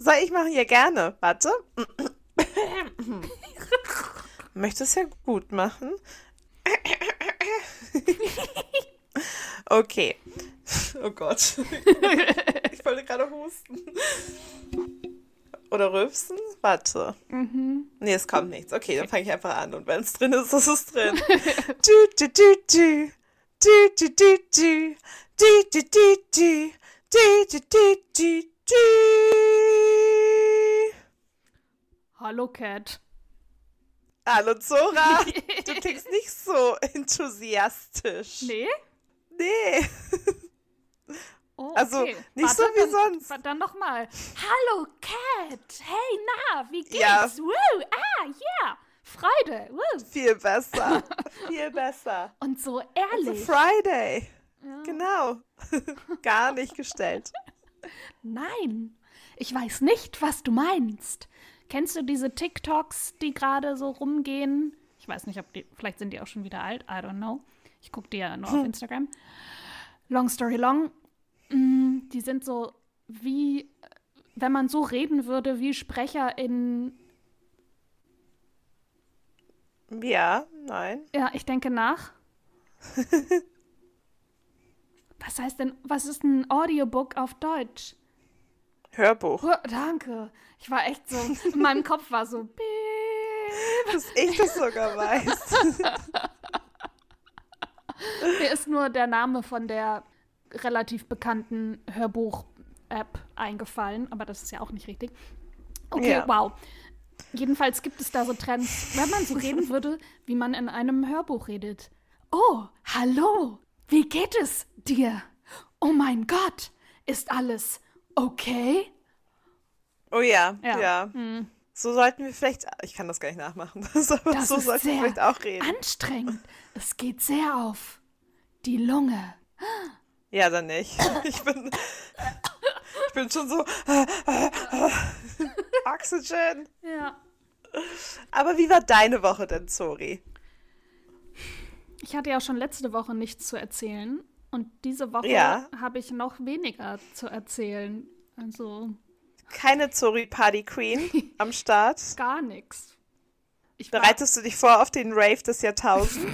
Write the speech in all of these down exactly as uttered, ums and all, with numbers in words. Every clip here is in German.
soll ich machen? Ja, gerne. Warte. Möchtest ja gut machen. Okay. Oh Gott. Ich wollte gerade husten. Oder rülpsen? Warte. Mhm. Nee, es kommt nichts. Okay, dann fange ich einfach an. Und wenn es drin ist, ist es drin. Du, du, du, du. Du, du, du, du. Du, du, du, du. Du, du, du, du, du. Hallo, Cat. Hallo, Zora. Du klingst nicht so enthusiastisch. Nee? Nee. Oh, Also, okay. nicht Warte, so wie dann, sonst. Dann nochmal. Hallo, Cat. Hey, na, wie geht's? Ja. Woo, ah, yeah. Freude. Woo. Viel besser. Viel besser. Und so It's ehrlich. a Friday. Ja. Genau. Gar nicht gestellt. Nein, ich weiß nicht, was du meinst. Kennst du diese TikToks, die gerade so rumgehen? Ich weiß nicht, ob die, vielleicht sind die auch schon wieder alt, I don't know. Ich gucke die ja nur auf Instagram. Long story long, mm, die sind so wie, wenn man so reden würde, wie Sprecher in, Ja, nein. ja, ich denke nach. Was heißt denn, was ist ein Audiobook auf Deutsch? Hörbuch. Oh, danke. Ich war echt so, in meinem Kopf war so, piep. Dass ich das sogar weiß. Mir ist nur der Name von der relativ bekannten Hörbuch-App eingefallen, aber das ist ja auch nicht richtig. Okay, Ja. wow. Jedenfalls gibt es da so Trends, wenn man so reden würde, wie man in einem Hörbuch redet. Oh, hallo, wie geht es dir? Oh mein Gott, ist alles okay? Oh ja, Ja. ja. Hm. So sollten wir vielleicht, ich kann das gar nicht nachmachen, aber Das so ist sollten wir sehr vielleicht auch reden. anstrengend. Es geht sehr auf die Lunge. Ja, dann nicht. Ich bin, ich bin schon so, Oxygen. Ja. Aber wie war deine Woche denn, Zori? Ich hatte ja schon letzte Woche nichts zu erzählen und diese Woche Ja. habe ich noch weniger zu erzählen. Also Keine Zori-Party-Queen am Start? gar nichts. Ich war, Bereitest du dich vor auf den Rave des Jahrtausends?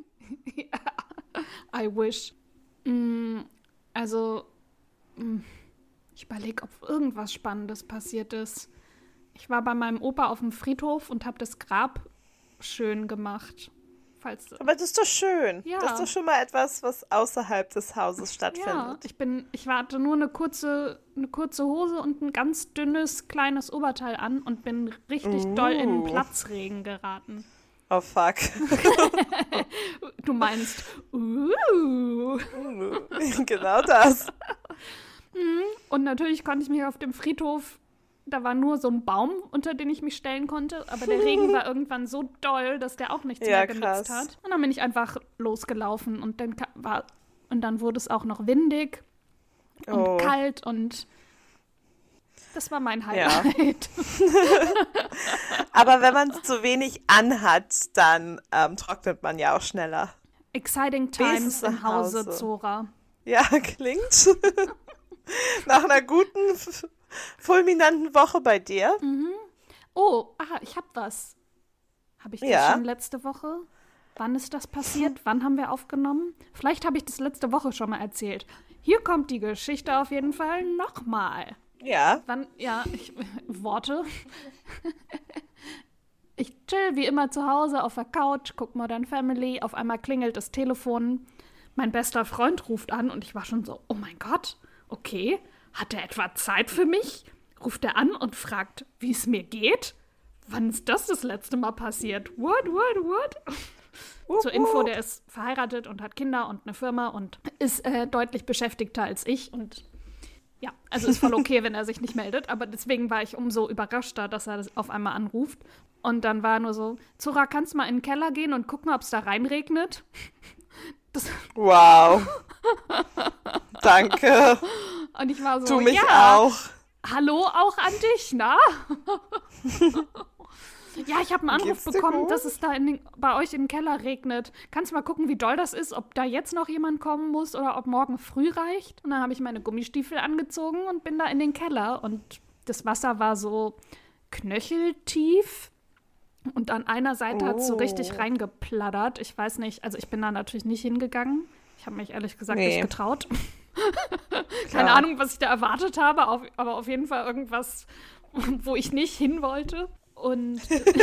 I wish. Mm, also, mm, ich überlege, ob irgendwas Spannendes passiert ist. Ich war bei meinem Opa auf dem Friedhof und habe das Grab schön gemacht. Falls, Aber das ist doch schön. Ja. Das ist doch schon mal etwas, was außerhalb des Hauses ja, stattfindet. ich bin, ich hatte nur eine kurze, eine kurze Hose und ein ganz dünnes, kleines Oberteil an und bin richtig Uh. doll in Platzregen geraten. Oh, fuck. Du meinst, uh. Genau das. Und natürlich konnte ich mich auf dem Friedhof, da war nur so ein Baum, unter den ich mich stellen konnte, aber der Regen war irgendwann so doll, dass der auch nichts Ja, mehr genutzt krass. hat. Und dann bin ich einfach losgelaufen und dann ka- war und dann wurde es auch noch windig und Oh. kalt und das war mein Ja. Highlight. Aber wenn man zu wenig anhat, dann ähm, trocknet man ja auch schneller. Exciting Wenigstens times im nach Hause Hause. Zora. Ja, klingt nach einer guten, f- fulminanten Woche bei dir. Oh, ah, ich hab was. Habe ich das Ja. schon letzte Woche? Wann ist das passiert? Wann haben wir aufgenommen? Vielleicht habe ich das letzte Woche schon mal erzählt. Hier kommt die Geschichte auf jeden Fall nochmal. Ja. Wann, ja, ich, Worte. Ich chill wie immer zu Hause auf der Couch, guck Modern Family, auf einmal klingelt das Telefon. Mein bester Freund ruft an und ich war schon so, oh mein Gott, okay, hat er etwa Zeit für mich? Ruft er an und fragt, wie es mir geht? Wann ist das das letzte Mal passiert? What, what, what? Zur Info, der ist verheiratet und hat Kinder und eine Firma und ist äh, deutlich beschäftigter als ich und ja, also ist voll okay, wenn er sich nicht meldet, aber deswegen war ich umso überraschter, dass er das auf einmal anruft. Und dann war er nur so, Zora, kannst du mal in den Keller gehen und gucken, ob es da reinregnet? Das, Wow. Danke. und ich war so, Du mich ja, auch. hallo auch an dich, na? Ja, ich habe einen Anruf Geht's dir bekommen, gut? dass es da in den, bei euch im Keller regnet. Kannst du mal gucken, wie doll das ist, ob da jetzt noch jemand kommen muss oder ob morgen früh reicht? Und dann habe ich meine Gummistiefel angezogen und bin da in den Keller und das Wasser war so knöcheltief und an einer Seite Oh. hat es so richtig reingeplattert. Ich weiß nicht, also ich bin da natürlich nicht hingegangen. Ich habe mich ehrlich gesagt Nee. nicht getraut. Klar. Keine Ahnung, was ich da erwartet habe, auf, aber auf jeden Fall irgendwas, wo ich nicht hin wollte. Und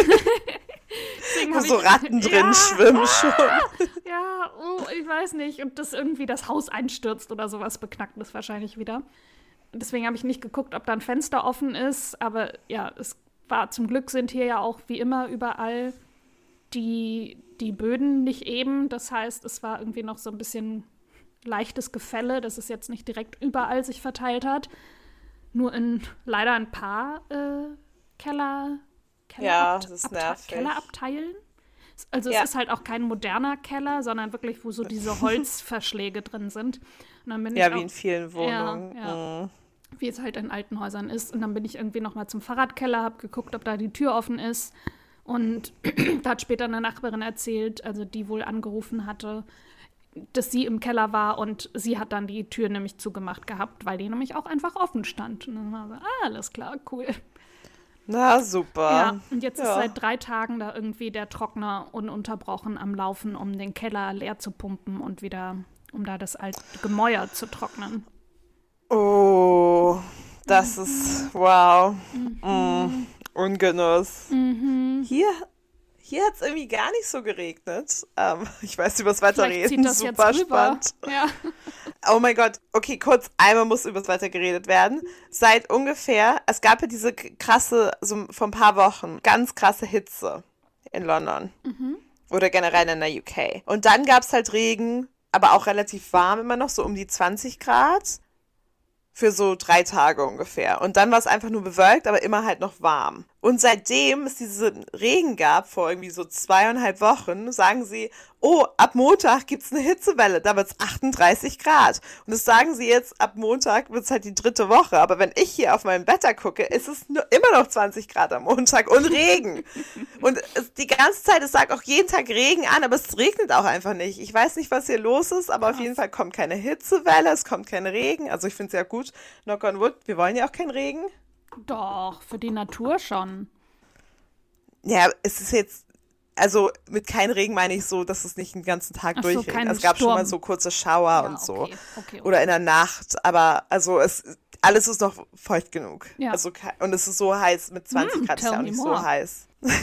deswegen Wo habe so ich, Ratten drin ja, schwimmen schon. ja, oh, ich weiß nicht. Und das irgendwie das Haus einstürzt oder sowas, beknackt es wahrscheinlich wieder. Deswegen habe ich nicht geguckt, ob da ein Fenster offen ist. Aber ja, es war zum Glück sind hier ja auch wie immer überall die, die Böden nicht eben. Das heißt, es war irgendwie noch so ein bisschen leichtes Gefälle, dass es jetzt nicht direkt überall sich verteilt hat. Nur in leider ein paar äh, Keller, Keller Ja, Ab- das ist Abte- nervig. Kellerabteilen. Also Ja. es ist halt auch kein moderner Keller, sondern wirklich, wo so diese Holzverschläge drin sind. Und dann bin Ja, ich wie auch, in vielen Wohnungen. Ja, ja. Mm. wie es halt in alten Häusern ist. Und dann bin ich irgendwie noch mal zum Fahrradkeller, habe geguckt, ob da die Tür offen ist. Und da hat später eine Nachbarin erzählt, also die wohl angerufen hatte, dass sie im Keller war und sie hat dann die Tür nämlich zugemacht gehabt, weil die nämlich auch einfach offen stand. Und dann war so, ah, alles klar, cool. Na, super. Ja, und jetzt ist Ja. seit drei Tagen da irgendwie der Trockner ununterbrochen am Laufen, um den Keller leer zu pumpen und wieder, um da das alte Gemäuer zu trocknen. Oh, das ist, wow. Mm. Ungenuss. Mhm. Hier, hier hat es irgendwie gar nicht so geregnet. Ähm, ich weiß übers Wetter Vielleicht reden, zieht das super jetzt rüber. spannend. Ja. Oh mein Gott, okay, kurz, einmal muss übers Wetter geredet werden. Seit ungefähr, es gab ja diese k- krasse, so vor ein paar Wochen, ganz krasse Hitze in London. Oder generell in der U K. Und dann gab es halt Regen, aber auch relativ warm immer noch, so um die zwanzig Grad. Für so drei Tage ungefähr. Und dann war es einfach nur bewölkt, aber immer halt noch warm. Und seitdem es diesen Regen gab, vor irgendwie so zweieinhalb Wochen, sagen sie, oh, ab Montag gibt's eine Hitzewelle, da wird's achtunddreißig Grad. Und das sagen sie jetzt, ab Montag wird's halt die dritte Woche. Aber wenn ich hier auf meinem Wetter gucke, ist es nur immer noch zwanzig Grad am Montag und Regen. Und es, die ganze Zeit, es sagt auch jeden Tag Regen an, aber es regnet auch einfach nicht. Ich weiß nicht, was hier los ist, aber auf jeden Fall kommt keine Hitzewelle, es kommt kein Regen. Also ich finde es ja gut, knock on wood, wir wollen ja auch keinen Regen. Doch, für die Natur schon. Ja, es ist jetzt, also mit kein Regen meine ich so, dass es nicht den ganzen Tag Ach so, durchregnet. kein Es gab schon Sturm. mal so kurze Schauer Ja, und so. okay, okay, okay. Oder in der Nacht, aber also es, alles ist noch feucht genug. Ja. Also, ke- und es ist so heiß, mit zwanzig Mm, Grad ist ja tell auch me nicht more. so heiß.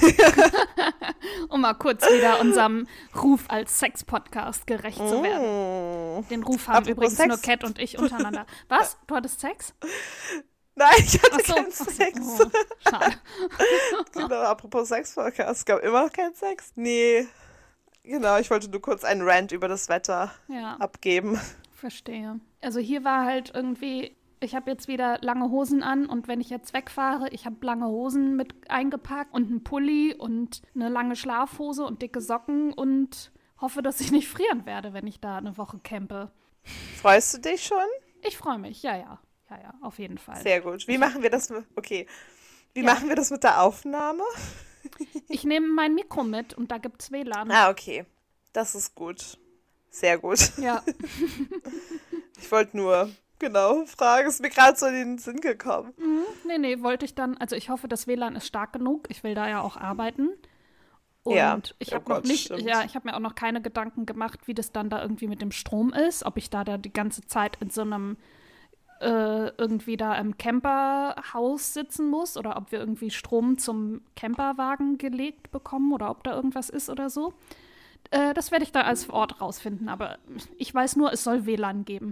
Um mal kurz wieder unserem Ruf als Sex-Podcast gerecht zu werden. Mm. Den Ruf haben Apropos übrigens Sex. nur Cat und ich untereinander. Was? Du hattest Sex? Nein, ich hatte Ach so, keinen ach so. Sex. Oh, schade. Genau, apropos Sex-Podcast, es gab immer noch keinen Sex. Nee, genau, ich wollte nur kurz einen Rant über das Wetter Ja, abgeben. verstehe. Also hier war halt irgendwie, ich habe jetzt wieder lange Hosen an und wenn ich jetzt wegfahre, ich habe lange Hosen mit eingepackt und einen Pulli und eine lange Schlafhose und dicke Socken und hoffe, dass ich nicht frieren werde, wenn ich da eine Woche campe. Freust du dich schon? Ich freue mich, ja, ja. Ja, ja, auf jeden Fall. Sehr gut. Wie machen wir das? mit- Okay. Wie Ja. machen wir das mit der Aufnahme? Ich nehme mein Mikro mit und da gibt's W L A N. Ah, okay. Das ist gut. Sehr gut. Ja, Ich wollte nur, genau, fragen. Ist mir gerade so in den Sinn gekommen. mhm. nee, nee, wollte ich dann, also ich hoffe, das W L A N ist stark genug. Ich will da ja auch arbeiten. Und Ja. ich Oh habe noch Gott, nicht, stimmt. ja, ich habe mir auch noch keine Gedanken gemacht, wie das dann da irgendwie mit dem Strom ist, ob ich da, da die ganze Zeit in so einem äh, irgendwie da im Camperhaus sitzen muss oder ob wir irgendwie Strom zum Camperwagen gelegt bekommen oder ob da irgendwas ist oder so. Äh, das werde ich da als vor Ort rausfinden, aber ich weiß nur, es soll W L A N geben.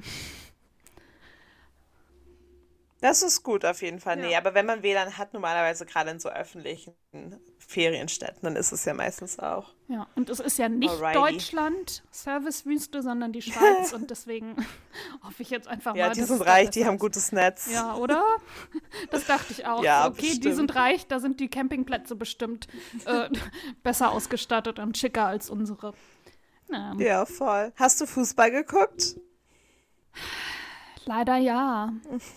Das ist gut auf jeden Fall. Ja. Nee, aber wenn man W L A N hat, normalerweise gerade in so öffentlichen Ferienstädten, dann ist es ja meistens auch. Ja, und es ist ja nicht Alrighty. Deutschland, Servicewüste, sondern die Schweiz und deswegen hoffe ich jetzt einfach Ja, mal, die dass sind es da reich, die besser haben ist. gutes Netz. Ja, oder? Das dachte ich auch. Ja, okay, die bestimmt. sind reich, da sind die Campingplätze bestimmt äh, besser ausgestattet und schicker als unsere. Na, Ja, voll. Hast du Fußball geguckt? leider ja.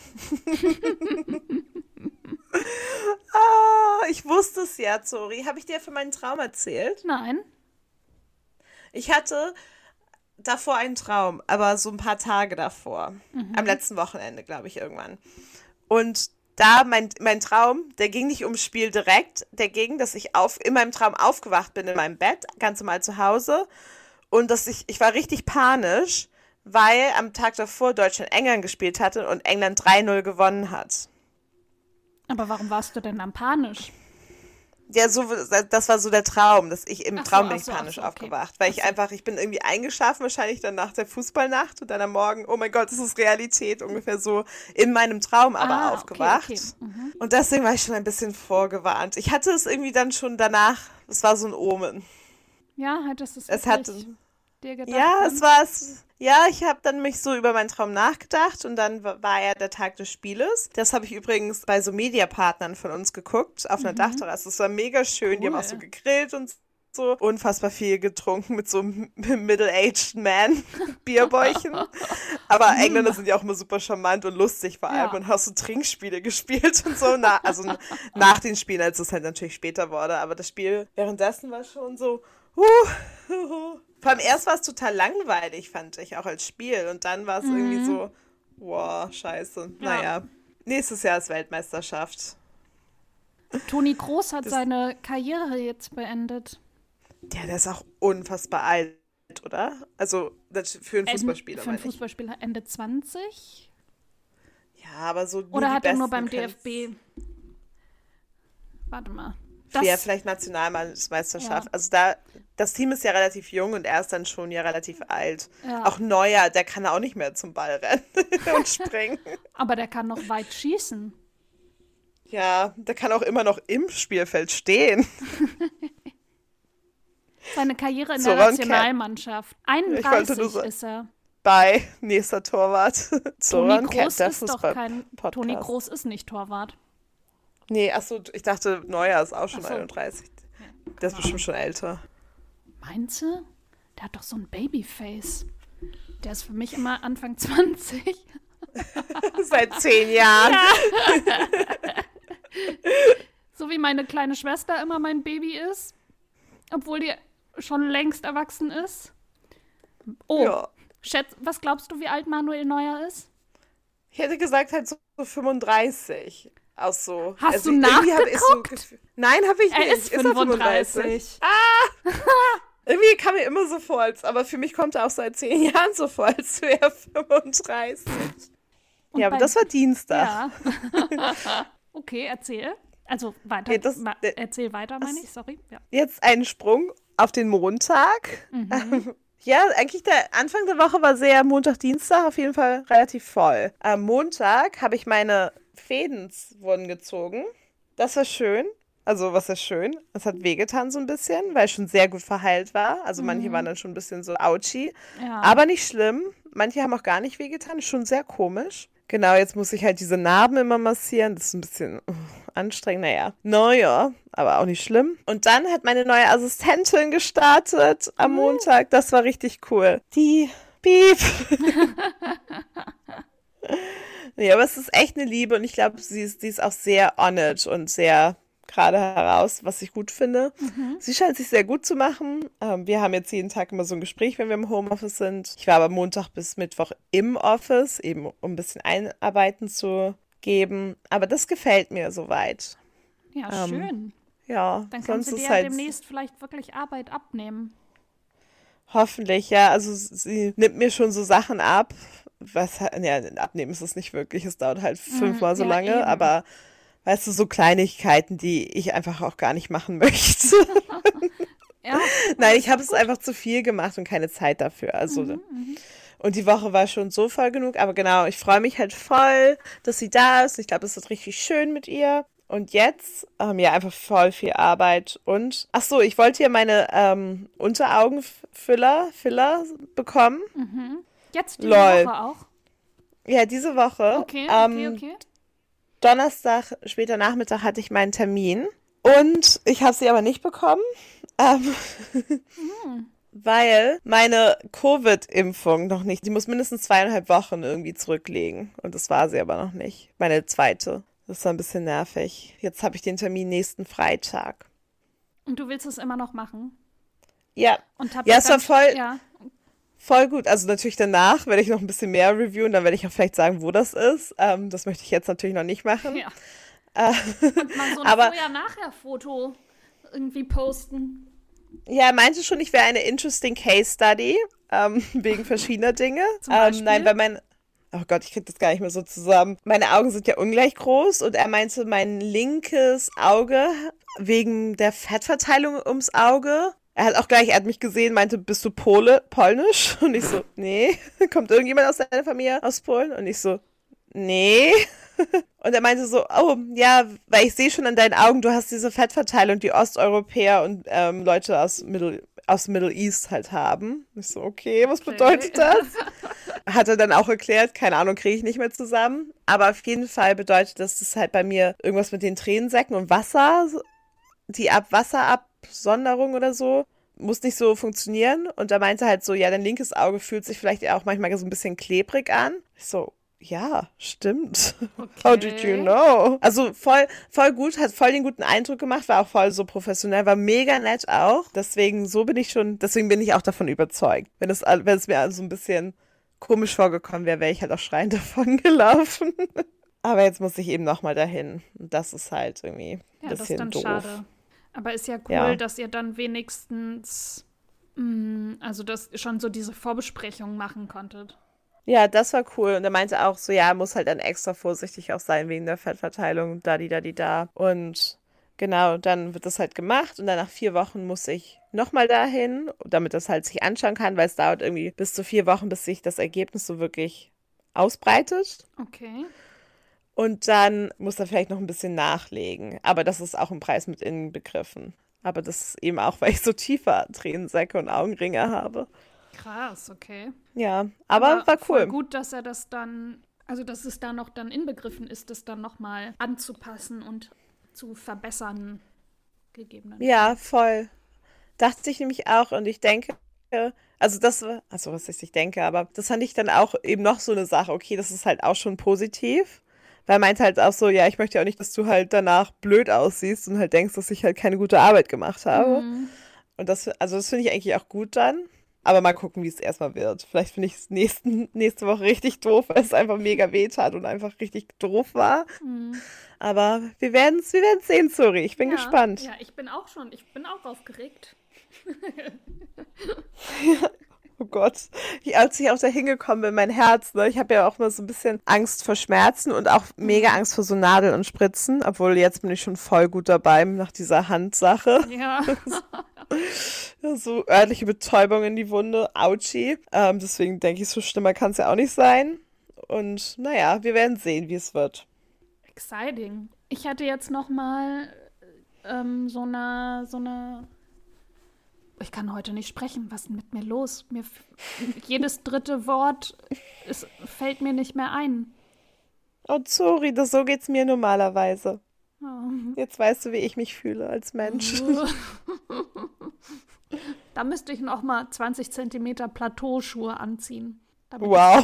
Ah, ich wusste es ja, Zori. Habe ich dir von meinem Traum erzählt? Nein. Ich hatte davor einen Traum, aber so ein paar Tage davor. Am letzten Wochenende, glaube ich, irgendwann. Und da mein, mein Traum, der ging nicht ums Spiel direkt, der ging, dass ich auf, in meinem Traum aufgewacht bin in meinem Bett, ganz normal zu Hause und dass ich, ich war richtig panisch, weil am Tag davor Deutschland England gespielt hatte und England drei null gewonnen hat. Aber warum warst du denn dann panisch? Ja, so, das war so der Traum, dass ich im Ach so, Traum bin ach ich so, ach panisch so, okay. aufgewacht, weil ich einfach, ich bin irgendwie eingeschlafen, wahrscheinlich dann nach der Fußballnacht und dann am Morgen, oh mein Gott, das ist Realität, ungefähr so in meinem Traum aber Ah, okay, aufgewacht. okay. Mhm. Und deswegen war ich schon ein bisschen vorgewarnt. Ich hatte es irgendwie dann schon danach, es war so ein Omen. Ja, hättest du es Es wirklich hatte, dir gedacht? ja, dann? es war es. Ja, ich habe dann mich so über meinen Traum nachgedacht und dann wa- war ja der Tag des Spieles. Das habe ich übrigens bei so Mediapartnern von uns geguckt, auf einer Dachterrasse. Es war mega schön, die haben auch so Cool. gegrillt und so. Unfassbar viel getrunken mit so einem middle-aged man, Bierbäuchen. Aber Engländer sind ja auch immer super charmant und lustig vor allem Ja. und hast so Trinkspiele gespielt und so. Na, also n- nach den Spielen, als es halt natürlich später wurde. Aber das Spiel währenddessen war schon so, huh, huh, huh. Vor allem erst war es total langweilig, fand ich, auch als Spiel. Und dann war es irgendwie so, wow, scheiße. Naja, nächstes Jahr ist Weltmeisterschaft. Toni Kroos hat Das- seine Karriere jetzt beendet. Ja, der ist auch unfassbar alt, oder? Also das für einen End- Fußballspieler, Für einen meine ich. Fußballspieler Ende zwanzig? Ja, aber so nur Oder die hat er nur Besten beim können's- D F B? Warte mal. Ja, Das, vielleicht Nationalmeisterschaft. Ja. Also da, das Team ist ja relativ jung und er ist dann schon ja relativ alt. Ja. Auch Neuer, der kann auch nicht mehr zum Ball rennen und springen. aber der kann noch weit schießen. Ja, der kann auch immer noch im Spielfeld stehen. Seine Karriere in So, der Ron Cap. Nationalmannschaft. Ich wollte nur einunddreißig sagen- ist er. Bei nächster Torwart. Toni Zoran Kroos Cap, der ist doch kein. Fußball-Podcast. Toni Kroos ist nicht Torwart. Nee, achso, ich dachte, Neuer ist auch schon Ach so. einunddreißig. Der ist bestimmt schon älter. Meinst du? Der hat doch so ein Babyface. Der ist für mich immer Anfang zwanzig. Seit zehn Jahren. So wie meine kleine Schwester immer mein Baby ist. Obwohl die schon längst erwachsen ist. Oh, Ja. Schätz, was glaubst du, wie alt Manuel Neuer ist? Ich hätte gesagt, halt so fünfunddreißig. Aus so. Hast du irgendwie hab ich so nachgeguckt? Gefühl- Nein, habe ich Er nicht. ist fünfunddreißig. Irgendwie kam mir immer so vor, als, aber für mich kommt er auch seit zehn Jahren so vor, als wäre er fünfunddreißig. Und Ja, aber bei- das war Dienstag. Ja. Okay, erzähl. Also weiter. Nee, das- ma- äh, erzähl weiter, meine ich. Sorry. Ja. Jetzt ein Sprung auf den Montag. Mhm. Ja, eigentlich der Anfang der Woche war sehr Montag, Dienstag auf jeden Fall relativ voll. Am Montag habe ich meine Fäden wurden gezogen. Das war schön. Also, was ist schön? Es hat wehgetan so ein bisschen, weil es schon sehr gut verheilt war. Also, manche waren dann schon ein bisschen so ouchy. Ja. Aber nicht schlimm. Manche haben auch gar nicht wehgetan. Ist schon sehr komisch. Genau, jetzt muss ich halt diese Narben immer massieren. Das ist ein bisschen uh, anstrengend. Naja, naja, aber auch nicht schlimm. Und dann hat meine neue Assistentin gestartet am Montag. Das war richtig cool. Die Piep. Ja, aber es ist echt eine Liebe und ich glaube, sie ist, sie ist auch sehr honest und sehr gerade heraus, was ich gut finde. Sie scheint sich sehr gut zu machen. Ähm, wir haben jetzt jeden Tag immer so ein Gespräch, wenn wir im Homeoffice sind. Ich war aber Montag bis Mittwoch im Office, eben um ein bisschen Einarbeiten zu geben. Aber das gefällt mir soweit. Ja, ähm, schön. Ja, Dann sonst kannst du ist dir halt demnächst vielleicht wirklich Arbeit abnehmen. hoffentlich, ja. Also sie nimmt mir schon so Sachen ab. Was, ja, abnehmen ist es nicht wirklich. Es dauert halt fünfmal so ja, lange, eben. aber weißt du, so Kleinigkeiten, die ich einfach auch gar nicht machen möchte. Ja, Nein, ich habe es einfach zu viel gemacht und keine Zeit dafür. Also und die Woche war schon so voll genug, aber genau, ich freue mich halt voll, dass sie da ist. Ich glaube, es wird richtig schön mit ihr. Und jetzt, ähm, ja, einfach voll viel Arbeit. Und, ach so, ich wollte ja meine ähm, Unteraugenfüller, Filler bekommen. jetzt diese Lol. Woche auch. Ja, diese Woche. Okay, ähm, okay, okay. Donnerstag, später Nachmittag hatte ich meinen Termin. Und ich habe sie aber nicht bekommen. Ähm, weil meine Covid-Impfung noch nicht, die muss mindestens zweieinhalb Wochen irgendwie zurücklegen. Und das war sie aber noch nicht. Meine zweite. Das war ein bisschen nervig. Jetzt habe ich den Termin nächsten Freitag. Und du willst es immer noch machen? Ja. Und hab Ja, ich es war ganz- voll- Ja, Voll gut. Also natürlich danach werde ich noch ein bisschen mehr reviewen, dann werde ich auch vielleicht sagen, wo das ist. Ähm, das möchte ich jetzt natürlich noch nicht machen. Ja. Äh, Und mal so ein aber Vorher-Nachher-Foto irgendwie posten. ja, er meinte schon, ich wäre eine interesting Case Study, ähm, wegen verschiedener Dinge. Zum Ähm, Beispiel? nein, weil mein, oh Gott, ich kriege das gar nicht mehr so zusammen. Meine Augen sind ja ungleich groß und er meinte, mein linkes Auge wegen der Fettverteilung ums Auge. Er hat auch gleich, er hat mich gesehen, meinte, bist du Pole, polnisch? Und ich so, nee. Kommt irgendjemand aus deiner Familie aus Polen? Und ich so, nee. Und er meinte so, oh, ja, weil ich sehe schon an deinen Augen, du hast diese Fettverteilung, die Osteuropäer und ähm, Leute aus Middle, aus Middle East halt haben. Ich so, okay, was Okay. bedeutet das? Hat er dann auch erklärt, keine Ahnung, kriege ich nicht mehr zusammen. Aber auf jeden Fall bedeutet das, dass halt bei mir irgendwas mit den Tränensäcken und Wasser, die Ab Wasserabsonderung oder so, muss nicht so funktionieren. Und er meinte halt so, ja, dein linkes Auge fühlt sich vielleicht auch manchmal so ein bisschen klebrig an. Ich so, ja, stimmt. How did you know? Also voll, voll gut, hat voll den guten Eindruck gemacht, war auch voll so professionell, war mega nett auch. Deswegen, so bin ich schon, deswegen bin ich auch davon überzeugt. Wenn es, wenn es mir so ein bisschen komisch vorgekommen wäre, wäre ich halt auch schreiend davon gelaufen. Aber jetzt muss ich eben nochmal dahin. Und das ist halt irgendwie ein Ja, das ist bisschen dann doof. schade. Aber ist ja cool, Ja. dass ihr dann wenigstens, mh, also das schon so diese Vorbesprechung machen konntet. Ja, das war cool. Und er meinte auch so, ja, muss halt dann extra vorsichtig auch sein wegen der Fettverteilung, da, die, da, die, da. Und genau, dann wird das halt gemacht und dann nach vier Wochen muss ich nochmal dahin, damit das halt sich anschauen kann, weil es dauert irgendwie bis zu vier Wochen, bis sich das Ergebnis so wirklich ausbreitet. Okay. Und dann muss er vielleicht noch ein bisschen nachlegen. Aber das ist auch im Preis mit inbegriffen. Aber das ist eben auch, weil ich so tiefer Tränensäcke und Augenringe habe. Krass, okay. Ja, aber, war voll cool. gut, dass er das dann, also dass es da noch dann inbegriffen ist, das dann nochmal anzupassen und zu verbessern, gegebenenfalls. Ja, voll. Dachte ich nämlich auch und ich denke, also das war, also was heißt ich denke, aber das fand ich dann auch eben noch so eine Sache, okay, das ist halt auch schon positiv, weil er meint halt auch so, ja, ich möchte ja auch nicht, dass du halt danach blöd aussiehst und halt denkst, dass ich halt keine gute Arbeit gemacht habe. Mhm. Und das, also das finde ich eigentlich auch gut dann. Aber mal gucken, wie es erstmal wird. Vielleicht finde ich es nächsten, nächste Woche richtig doof, weil es einfach mega weh tat und einfach richtig doof war. Mhm. Aber wir werden es wir werden's sehen, sorry. Ich bin Ja, gespannt. Ja, ich bin auch schon, ich bin auch aufgeregt. Oh Gott. Ich, als ich auch da hingekommen bin, mein Herz, ne, ich habe ja auch mal so ein bisschen Angst vor Schmerzen und auch mega Angst vor so Nadeln und Spritzen, obwohl jetzt bin ich schon voll gut dabei nach dieser Handsache. Ja. Ja, so örtliche Betäubung in die Wunde, Autschi. Ähm, deswegen denke ich, so schlimmer kann es ja auch nicht sein. Und naja, wir werden sehen, wie es wird. Exciting. Ich hatte jetzt noch mal ähm, so eine, so eine. Ich kann heute nicht sprechen. Was ist denn mit mir los? Mir f- jedes dritte Wort es fällt mir nicht mehr ein. Oh, sorry, das, so geht's mir normalerweise. Oh. Jetzt weißt du, wie ich mich fühle als Mensch. Da müsste ich noch mal zwanzig Zentimeter Plateauschuhe anziehen. damit Wow.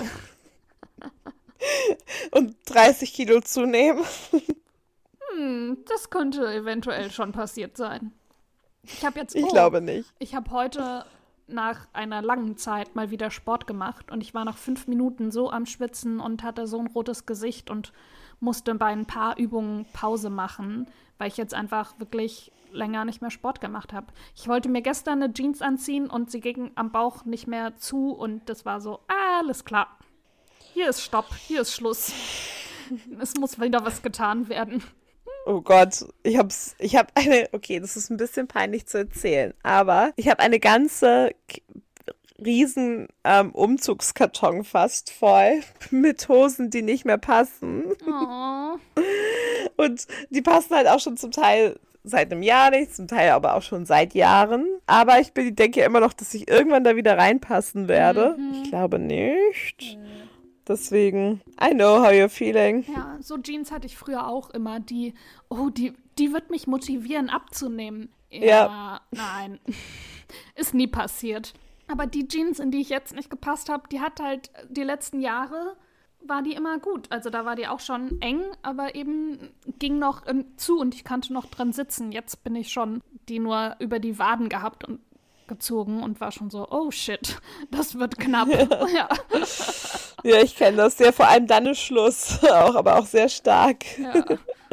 Und dreißig Kilo zunehmen. Hm, das könnte eventuell schon passiert sein. Ich habe jetzt. Ich oh, glaube nicht. Ich habe heute nach einer langen Zeit mal wieder Sport gemacht und ich war nach fünf Minuten so am Schwitzen und hatte so ein rotes Gesicht und musste bei ein paar Übungen Pause machen, weil ich jetzt einfach wirklich länger nicht mehr Sport gemacht habe. Ich wollte mir gestern eine Jeans anziehen und sie ging am Bauch nicht mehr zu und das war so, alles klar. Hier ist Stopp, hier ist Schluss. Es muss wieder was getan werden. Oh Gott, ich hab's, ich hab eine, okay, das ist ein bisschen peinlich zu erzählen, aber ich habe eine ganze K- riesen ähm, Umzugskarton fast voll mit Hosen, die nicht mehr passen. Oh. Und die passen halt auch schon zum Teil seit einem Jahr nicht, zum Teil aber auch schon seit Jahren. Aber ich bin, denke ja immer noch, dass ich irgendwann da wieder reinpassen werde. Mhm. Ich glaube nicht. Deswegen, I know how you're feeling. Ja, so Jeans hatte ich früher auch immer, die, oh, die, die wird mich motivieren abzunehmen. Ja, Ja. nein, ist nie passiert. Aber die Jeans, in die ich jetzt nicht gepasst habe, die hat halt die letzten Jahre, war die immer gut. Also da war die auch schon eng, aber eben ging noch ähm, zu und ich konnte noch dran sitzen. Jetzt bin ich schon die nur über die Waden gehabt und gezogen und war schon so, oh shit, das wird knapp. Ja. Ja, ich kenne das. Ja, vor allem dann ist Schluss. Auch, aber auch sehr stark. Ja.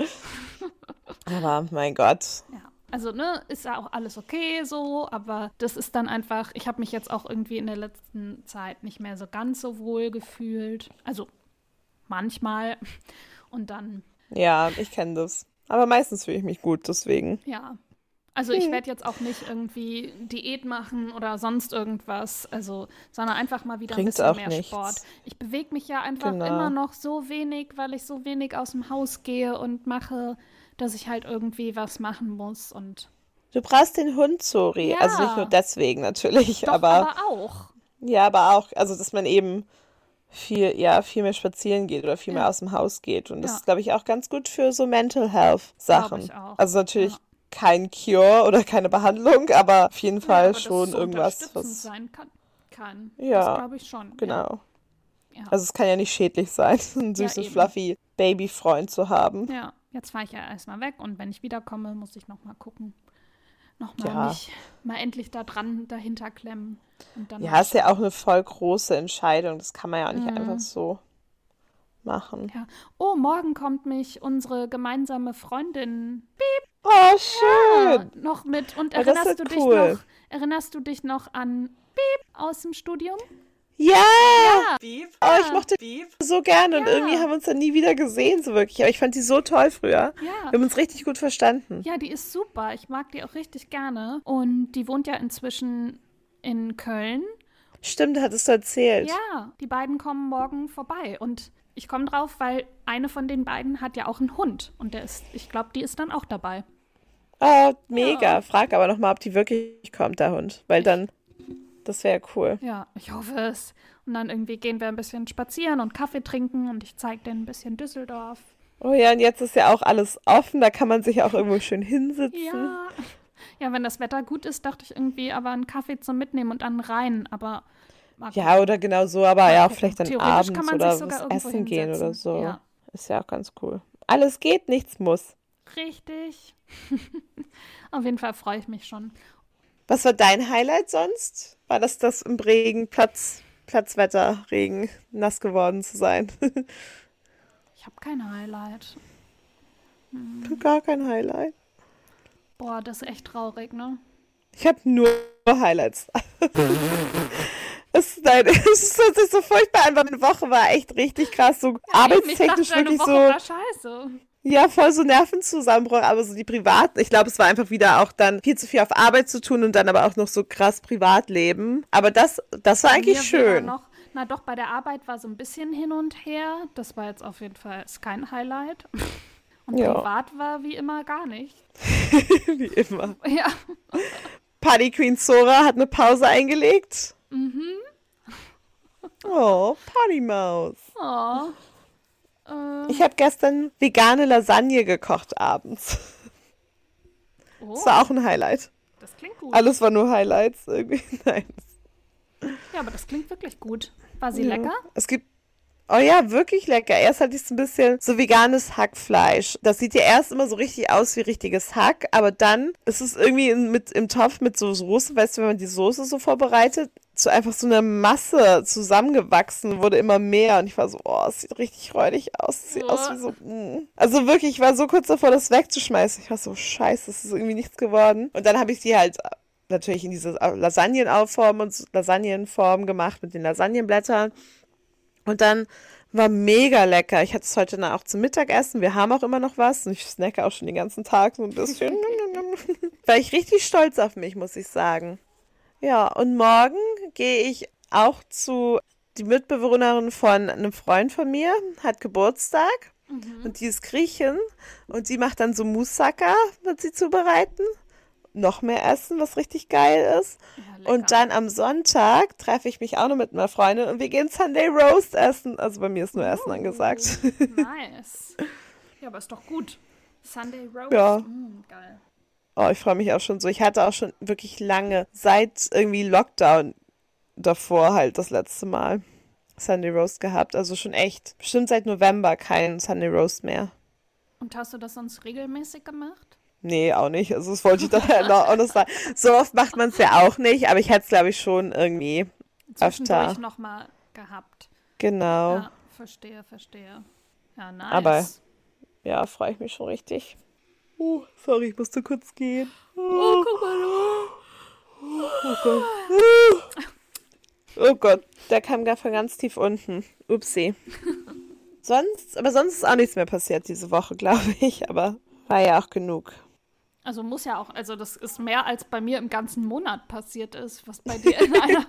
Aber mein Gott. Ja. Also, ne, ist ja auch alles okay so, aber das ist dann einfach, ich habe mich jetzt auch irgendwie in der letzten Zeit nicht mehr so ganz so wohl gefühlt. Also, manchmal. Und dann, Ja, ich kenne das. Aber meistens fühle ich mich gut, deswegen. ja. Also, ich werde jetzt auch nicht irgendwie Diät machen oder sonst irgendwas, also, sondern einfach mal wieder ein Bringt bisschen auch mehr nichts. Sport. Ich bewege mich ja einfach Genau. immer noch so wenig, weil ich so wenig aus dem Haus gehe und mache, dass ich halt irgendwie was machen muss und Du brauchst den Hund, Sori. Ja. Also nicht nur deswegen natürlich, doch, aber, aber auch. ja, aber auch, also dass man eben viel, ja, viel mehr spazieren geht oder viel Ja. mehr aus dem Haus geht. Und das Ja. ist, glaube ich, auch ganz gut für so Mental Health Sachen. ich auch. Also natürlich Ja. kein Cure oder keine Behandlung, aber auf jeden Ja, Fall aber dass schon es so irgendwas, unterstützend was, sein kann. kann. Ja, Das glaube ich schon. genau. Ja. Also es kann ja nicht schädlich sein, einen Ja, süßen, eben. fluffy Babyfreund zu haben. Ja. ja, jetzt fahre ich ja erstmal weg und wenn ich wiederkomme, muss ich nochmal gucken. Nochmal Ja. mich mal endlich da dran dahinter klemmen. Und dann Ja, mal ist ja auch eine voll große Entscheidung. Das kann man ja auch nicht Mhm. einfach so machen. Ja. Oh, morgen kommt mich unsere gemeinsame Freundin Oh, schön. äh, noch mit. Und Ja, das erinnerst wird du cool. dich noch, erinnerst du dich noch an Piep aus dem Studium? Ja! Beep, Oh, ich mochte beep. so gerne und Ja. irgendwie haben wir uns dann nie wieder gesehen, so wirklich. Aber ich fand die so toll früher. Wir Ja. haben uns richtig gut verstanden. Ja, die ist super. Ich mag die auch richtig gerne. Und die wohnt ja inzwischen in Köln. Stimmt, hattest du erzählt. Ja, die beiden kommen morgen vorbei. Und ich komme drauf, weil eine von den beiden hat ja auch einen Hund. Und der ist, ich glaube, die ist dann auch dabei. Oh, mega. Frag aber nochmal, ob die wirklich kommt, der Hund. Weil dann, das wäre cool. Ja, ich hoffe es. Und dann irgendwie gehen wir ein bisschen spazieren und Kaffee trinken und ich zeige denen ein bisschen Düsseldorf. Oh ja, und jetzt ist ja auch alles offen, da kann man sich auch irgendwo schön hinsitzen. Ja. Ja, wenn das Wetter gut ist, dachte ich irgendwie, aber einen Kaffee zum Mitnehmen und dann rein. Aber mal Ja, oder genau so, aber Mal ja auch gucken. vielleicht dann Theoretisch abends kann man oder sich sogar was irgendwo essen gehen oder hinsetzen. so. Ja. Ist ja auch ganz cool. Alles geht, nichts muss. Richtig. Auf jeden Fall freue ich mich schon. Was war dein Highlight sonst? War das das im Regen, Platz, Platzwetter, Regen, nass geworden zu sein? Ich habe kein Highlight. Gar kein Highlight. Boah, das ist echt traurig, ne? Ich habe nur Highlights. Es, nein, es ist sich so furchtbar an, weil meine Woche war echt richtig krass, so arbeitstechnisch ich dachte, deine wirklich Woche so, war scheiße. ja, voll so Nervenzusammenbruch, aber so die privaten, ich glaube, es war einfach wieder auch dann viel zu viel auf Arbeit zu tun und dann aber auch noch so krass Privatleben. Aber das, das war Bei eigentlich mir schön. weder Noch, na doch, bei der Arbeit war so ein bisschen hin und her. Das war jetzt auf jeden Fall ist kein Highlight. Und Ja. privat war wie immer gar nicht. Wie immer. Ja. Party Queen Zora hat eine Pause eingelegt. Mhm. Oh, Partymaus. Oh. Äh, Ich habe gestern vegane Lasagne gekocht abends. oh, Das war auch ein Highlight. das klingt gut. Alles war nur Highlights irgendwie. Nein. Ja, aber das klingt wirklich gut. War sie Ja. lecker? Es gibt. Oh ja, wirklich lecker. Erst hatte ich so ein bisschen so veganes Hackfleisch. Das sieht ja erst immer so richtig aus wie richtiges Hack, aber dann ist es irgendwie in, mit, im Topf mit so Soße, weißt du, wenn man die Soße so vorbereitet, so einfach so eine Masse zusammengewachsen, wurde immer mehr und ich war so, oh, es sieht richtig räudig aus. Es sieht aus wie so, mm. Also wirklich, ich war so kurz davor, das wegzuschmeißen. Ich war so, scheiße, das ist irgendwie nichts geworden. Und dann habe ich die halt natürlich in diese Lasagnenaufform und Lasagnenform gemacht mit den Lasagnenblättern. Und dann war mega lecker. Ich hatte es heute dann auch zum Mittagessen. Wir haben auch immer noch was. Und ich snacke auch schon den ganzen Tag so ein bisschen. War ich richtig stolz auf mich, muss ich sagen. Ja, und morgen gehe ich auch zu die Mitbewohnerin von einem Freund von mir, hat Geburtstag. Und die ist Griechin. Und die macht dann so Moussaka, wird sie zubereiten. Noch mehr essen, was richtig geil ist. Ja, lecker. Und dann am Sonntag treffe ich mich auch noch mit einer Freundin und wir gehen Sunday Roast essen. Also bei mir ist nur Essen angesagt. Nice. Ja, aber ist doch gut. Sunday Roast. Ja. Mm, geil. Oh, ich freue mich auch schon so. Ich hatte auch schon wirklich lange, seit irgendwie Lockdown davor halt das letzte Mal Sunday Roast gehabt. Also schon echt, bestimmt seit November kein Sunday Roast mehr. Und hast du das sonst regelmäßig gemacht? Nee, auch nicht. Also das wollte ich doch auch noch sagen. So oft macht man es ja auch nicht, aber ich hätte es, glaube ich, schon irgendwie Zwischendurch öfter. nochmal gehabt. Genau. Ja, verstehe, verstehe. Ja, nice. Aber ja, freue ich mich schon richtig. Oh, sorry, ich musste kurz gehen. Oh, guck mal. Oh Gott. Oh Gott, der kam gar von ganz tief unten. Upsi. Sonst, aber sonst ist auch nichts mehr passiert diese Woche, glaube ich. Aber war ja auch genug. Also muss ja auch, also das ist mehr als bei mir im ganzen Monat passiert ist, was bei dir in einer.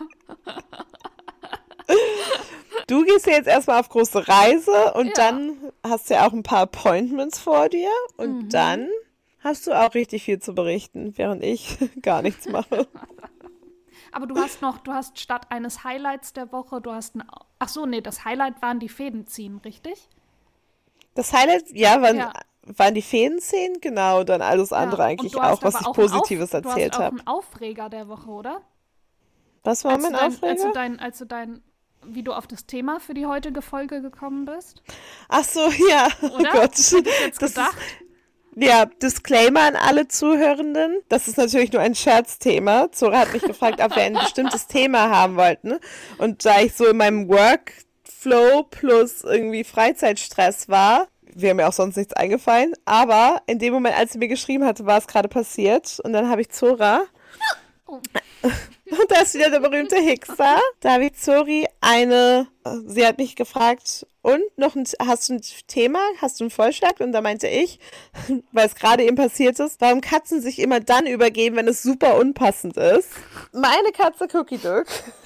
Du gehst ja jetzt erstmal auf große Reise und Ja. dann hast du ja auch ein paar Appointments vor dir und Mhm. dann hast du auch richtig viel zu berichten, während ich gar nichts mache. Aber du hast noch, du hast statt eines Highlights der Woche, du hast ein. Ach so, nee, das Highlight waren die Fäden ziehen, richtig? Das Highlight, ja, waren, Ja. waren die Fädenszenen, genau, dann alles andere Ja. eigentlich Und du hast auch, was aber ich auch einen Positives Auf, erzählt Du hast auch habe. einen Aufreger der Woche, oder? Was war Als du mein dein, als du Aufreger? dein, als du dein, wie du auf das Thema für die heutige Folge gekommen bist, Ach so, ja, oh oder? Gott. Hätte ich jetzt Das gedacht. ist, ja, Disclaimer an alle Zuhörenden. Das ist natürlich nur ein Scherzthema. Zora hat mich gefragt, ob wir ein bestimmtes Thema haben wollten. Und da ich so in meinem Workflow plus irgendwie Freizeitstress war, wäre mir auch sonst nichts eingefallen. Aber in dem Moment, als sie mir geschrieben hatte, war es gerade passiert. Und dann habe ich Zora. Oh. Und da ist wieder der berühmte Hickser. Da habe ich Zori eine, sie hat mich gefragt, und noch ein, hast du ein Thema, hast du einen Vorschlag? Und da meinte ich, weil es gerade eben passiert ist, warum Katzen sich immer dann übergeben, wenn es super unpassend ist. Meine Katze Cookie Duck.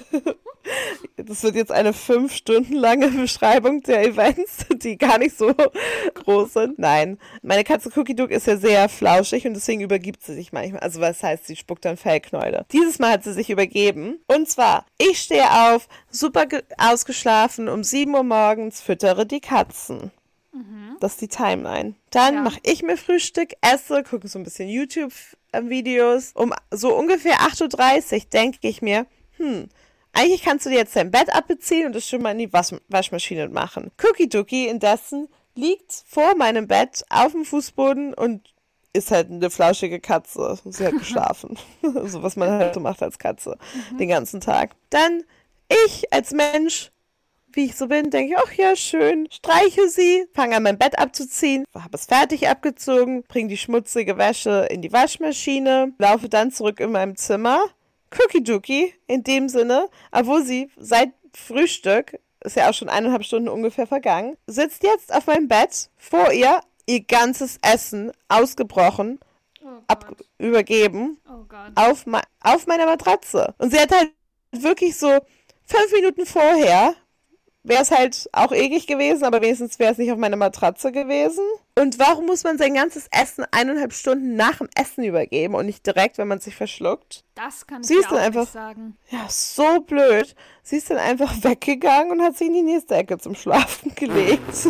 Das wird jetzt eine fünf Stunden lange Beschreibung der Events, die gar nicht so groß sind. Nein, meine Katze Cookie Duck ist ja sehr flauschig und deswegen übergibt sie sich manchmal. Also was heißt, sie spuckt dann Fellknäule. Dieses Mal hat sie sich übergeben. Und zwar, ich stehe auf, super ge- ausgeschlafen, um sieben Uhr morgens füttere die Katzen. Das ist die Timeline. Dann Ja. mache ich mir Frühstück, esse, gucke so ein bisschen YouTube-Videos. Um so ungefähr acht Uhr dreißig denke ich mir, hm, eigentlich kannst du dir jetzt dein Bett abbeziehen und das schon mal in die Wasch Waschmaschine machen. Cookie Dookie indessen liegt vor meinem Bett auf dem Fußboden und ist halt eine flauschige Katze. Sie hat geschlafen. So was man halt so macht als Katze den ganzen Tag. Dann ich als Mensch, wie ich so bin, denke ich, ach ja, schön, streiche sie, fange an, mein Bett abzuziehen, habe es fertig abgezogen, bringe die schmutzige Wäsche in die Waschmaschine, laufe dann zurück in meinem Zimmer. Cookie Dookie, in dem Sinne, obwohl sie seit Frühstück, ist ja auch schon eineinhalb Stunden ungefähr vergangen, sitzt jetzt auf meinem Bett, vor ihr, ihr ganzes Essen ausgebrochen, Oh ab Gott. übergeben, Oh Gott. auf, ma auf meiner Matratze. Und sie hat halt wirklich so fünf Minuten vorher, wäre es halt auch eklig gewesen, aber wenigstens wäre es nicht auf meiner Matratze gewesen. Und warum muss man sein ganzes Essen eineinhalb Stunden nach dem Essen übergeben und nicht direkt, wenn man sich verschluckt? Das kann ich Sie dir ist dann auch einfach- nicht sagen. Ja, so blöd. Sie ist dann einfach weggegangen und hat sich in die nächste Ecke zum Schlafen gelegt.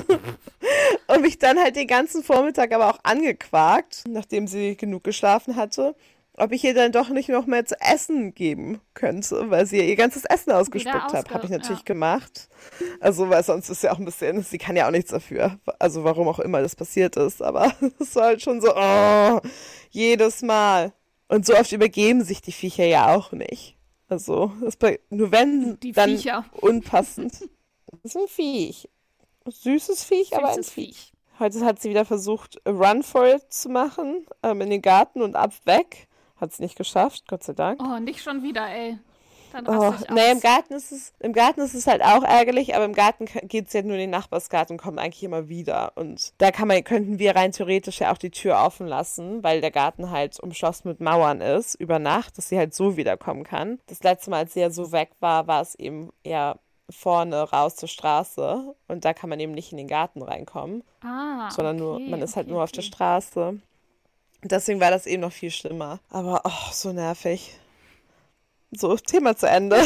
Und mich dann halt den ganzen Vormittag aber auch angequakt, nachdem sie genug geschlafen hatte, ob ich ihr dann doch nicht noch mehr zu essen geben könnte, weil sie ihr ganzes Essen ausgespuckt hat. ausge- Habe ich natürlich ja. gemacht. Also, weil sonst ist ja auch ein bisschen, sie kann ja auch nichts dafür. Also, warum auch immer das passiert ist. Aber es war halt schon so, oh, jedes Mal. Und so oft übergeben sich die Viecher ja auch nicht. Also, das ist bei, nur wenn, Die dann Viecher. unpassend. Das ist ein Viech. Süßes Viech, aber ein Süßes Viech. Viech. Heute hat sie wieder versucht, a Run for it zu machen, ähm, in den Garten und ab weg. Hat sie nicht geschafft, Gott sei Dank. Oh, nicht schon wieder, ey. Dann Oh, raste ich nee, im aus. Garten ist es, im Garten ist es halt auch ärgerlich, aber im Garten geht es ja nur in den Nachbarsgarten und kommt eigentlich immer wieder. Und da kann man, könnten wir rein theoretisch ja auch die Tür offen lassen, weil der Garten halt umschlossen mit Mauern ist, über Nacht, dass sie halt so wiederkommen kann. Das letzte Mal, als sie ja so weg war, war es eben eher vorne raus zur Straße und da kann man eben nicht in den Garten reinkommen, Ah, sondern okay, nur, man ist halt okay, nur auf der okay. Straße. Deswegen war das eben noch viel schlimmer. Aber, oh, so nervig. So, Thema zu Ende.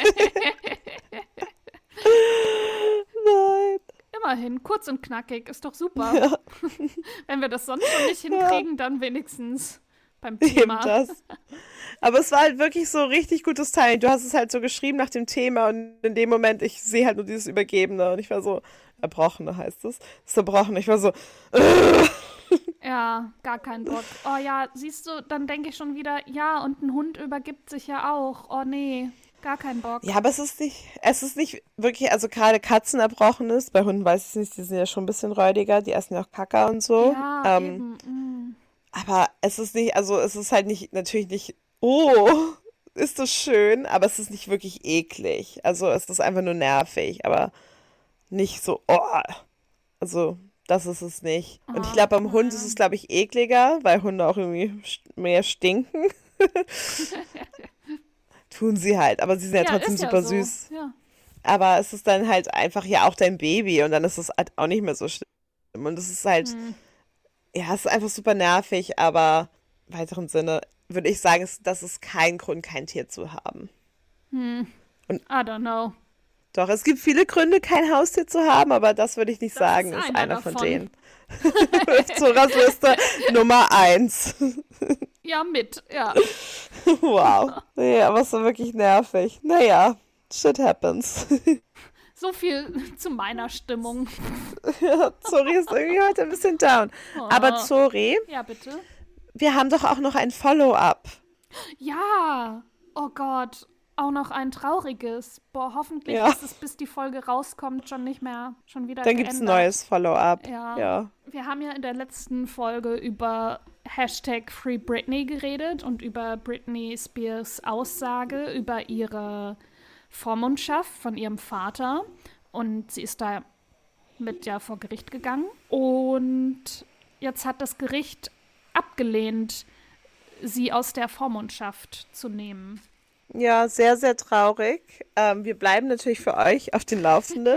Nein. Immerhin, kurz und knackig, ist doch super. Wenn wir das sonst schon nicht hinkriegen, dann wenigstens beim Eben Thema. das. Aber es war halt wirklich so richtig gutes Timing. Du hast es halt so geschrieben nach dem Thema und in dem Moment, ich sehe halt nur dieses Übergebene und ich war so, Erbrochene heißt es. Das Zerbrochene. Ich war so, Ja, gar keinen Bock. Oh ja, siehst du, dann denke ich schon wieder, ja, und ein Hund übergibt sich ja auch. Oh nee, gar keinen Bock. Ja, aber es ist nicht, es ist nicht wirklich, also gerade Katzen Erbrochenes, bei Hunden weiß ich nicht, die sind ja schon ein bisschen räudiger, die essen ja auch Kacke und so. Ja, ähm, eben. Mm. Aber es ist nicht, also es ist halt nicht, natürlich nicht, oh, ist das schön, aber es ist nicht wirklich eklig. Also es ist einfach nur nervig, aber nicht so, oh, also das ist es nicht. Und ich Oh, glaube, beim Hund ist ja. es, glaube ich, ekliger, weil Hunde auch irgendwie st- mehr stinken. Tun sie halt, aber sie sind ja Ja, trotzdem ist ja super so. süß. Ja. Aber es ist dann halt einfach ja auch dein Baby und dann ist es halt auch nicht mehr so schlimm. Und es ist halt, Hm. ja, es ist einfach super nervig, aber im weiteren Sinne würde ich sagen, es- das ist kein Grund, kein Tier zu haben. Hm. Und- I don't know. Doch, es gibt viele Gründe, kein Haustier zu haben, aber das würde ich nicht Das sagen, ist ist einer einer von davon. denen. Zoras Liste Nummer eins. Ja, mit, ja. Wow. Nee, aber es war wirklich nervig. Naja, shit happens. So viel zu meiner Stimmung. Ja, Zori ist irgendwie heute ein bisschen down. Aber Oh. Zori, Ja, bitte. wir haben doch auch noch ein Follow-up. Ja. Oh Gott. Auch noch ein trauriges. Boah, hoffentlich Ja. ist es, bis die Folge rauskommt, schon nicht mehr, schon wieder Dann gibt es ein geändert. neues Follow-up. Ja. Ja. Wir haben ja in der letzten Folge über Hashtag Free Britney geredet und über Britney Spears Aussage über ihre Vormundschaft von ihrem Vater. Und sie ist da mit ja vor Gericht gegangen. Und jetzt hat das Gericht abgelehnt, sie aus der Vormundschaft zu nehmen. Ja, sehr, sehr traurig. Ähm, wir bleiben natürlich für euch auf den Laufenden.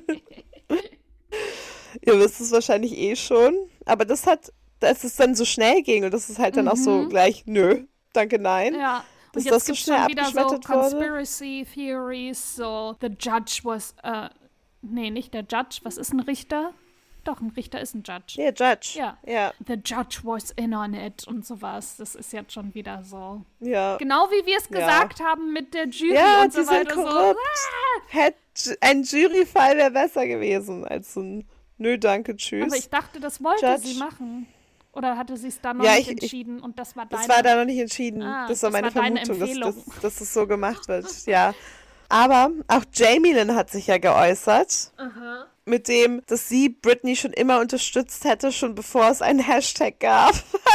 Ihr wisst es wahrscheinlich eh schon. Aber das hat, dass es dann so schnell ging und das ist halt dann auch so gleich, nö, danke, nein. Ja. Dass Und das jetzt so gibt es schnell schon wieder so abgeschmettert wurde. Conspiracy Theories, so the judge was, äh, nee, nicht der Judge, was ist ein Richter? Doch, ein Richter ist ein Judge. Ja, Judge. Ja. Ja, The judge was in on it und sowas. Das ist jetzt schon wieder so. ja. Genau wie wir es Ja. gesagt haben mit der Jury Ja, und die so sind weiter. korrupt. Hätt, ein Juryfall wäre besser gewesen als so ein Nö, danke, So. tschüss. Aber ich dachte, das wollte Judge. sie machen. Oder hatte sie es dann noch Ja, nicht ich- ich- entschieden und das war deine... Das war da noch nicht entschieden. Ah, das war das meine war deine Vermutung, dass, Empfehlung. dass, dass es so gemacht wird. Ja. Aber auch Jamie Lynn hat sich ja geäußert. Mit dem, dass sie Britney schon immer unterstützt hätte, schon bevor es einen Hashtag gab.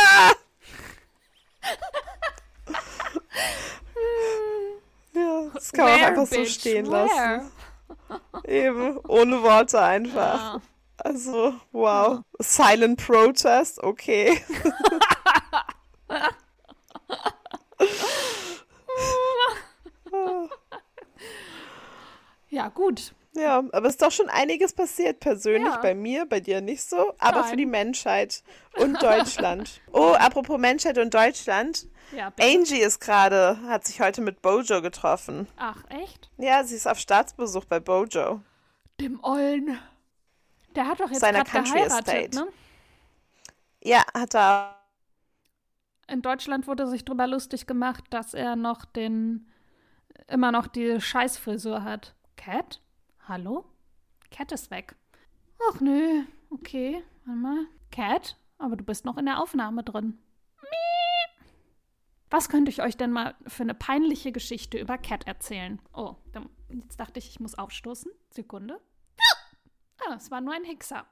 Ja, das kann man auch Where, einfach so bitch, stehen where? lassen. Eben, ohne Worte einfach. Ja. Also, wow. Silent Protest, okay. Ja, gut. Ja, aber es ist doch schon einiges passiert, persönlich Ja. bei mir, bei dir nicht so, aber Nein. für die Menschheit und Deutschland. Oh, apropos Menschheit und Deutschland. Ja, bitte. Angie ist gerade, hat sich heute mit Bojo getroffen. Ach, echt? Ja, sie ist auf Staatsbesuch bei Bojo. Dem Ollen. Der hat doch jetzt Seiner gerade Country geheiratet, Estate. ne? Ja, hat er. In Deutschland wurde sich drüber lustig gemacht, dass er noch den, immer noch die Scheißfrisur hat. Cat? Hallo? Cat ist weg. Ach nö, okay, warte mal. Cat? Aber du bist noch in der Aufnahme drin. Miep. Was könnte ich euch denn mal für eine peinliche Geschichte über Cat erzählen? Oh, dann, jetzt dachte ich, ich muss aufstoßen. Sekunde. Ah, es war nur ein Hickser.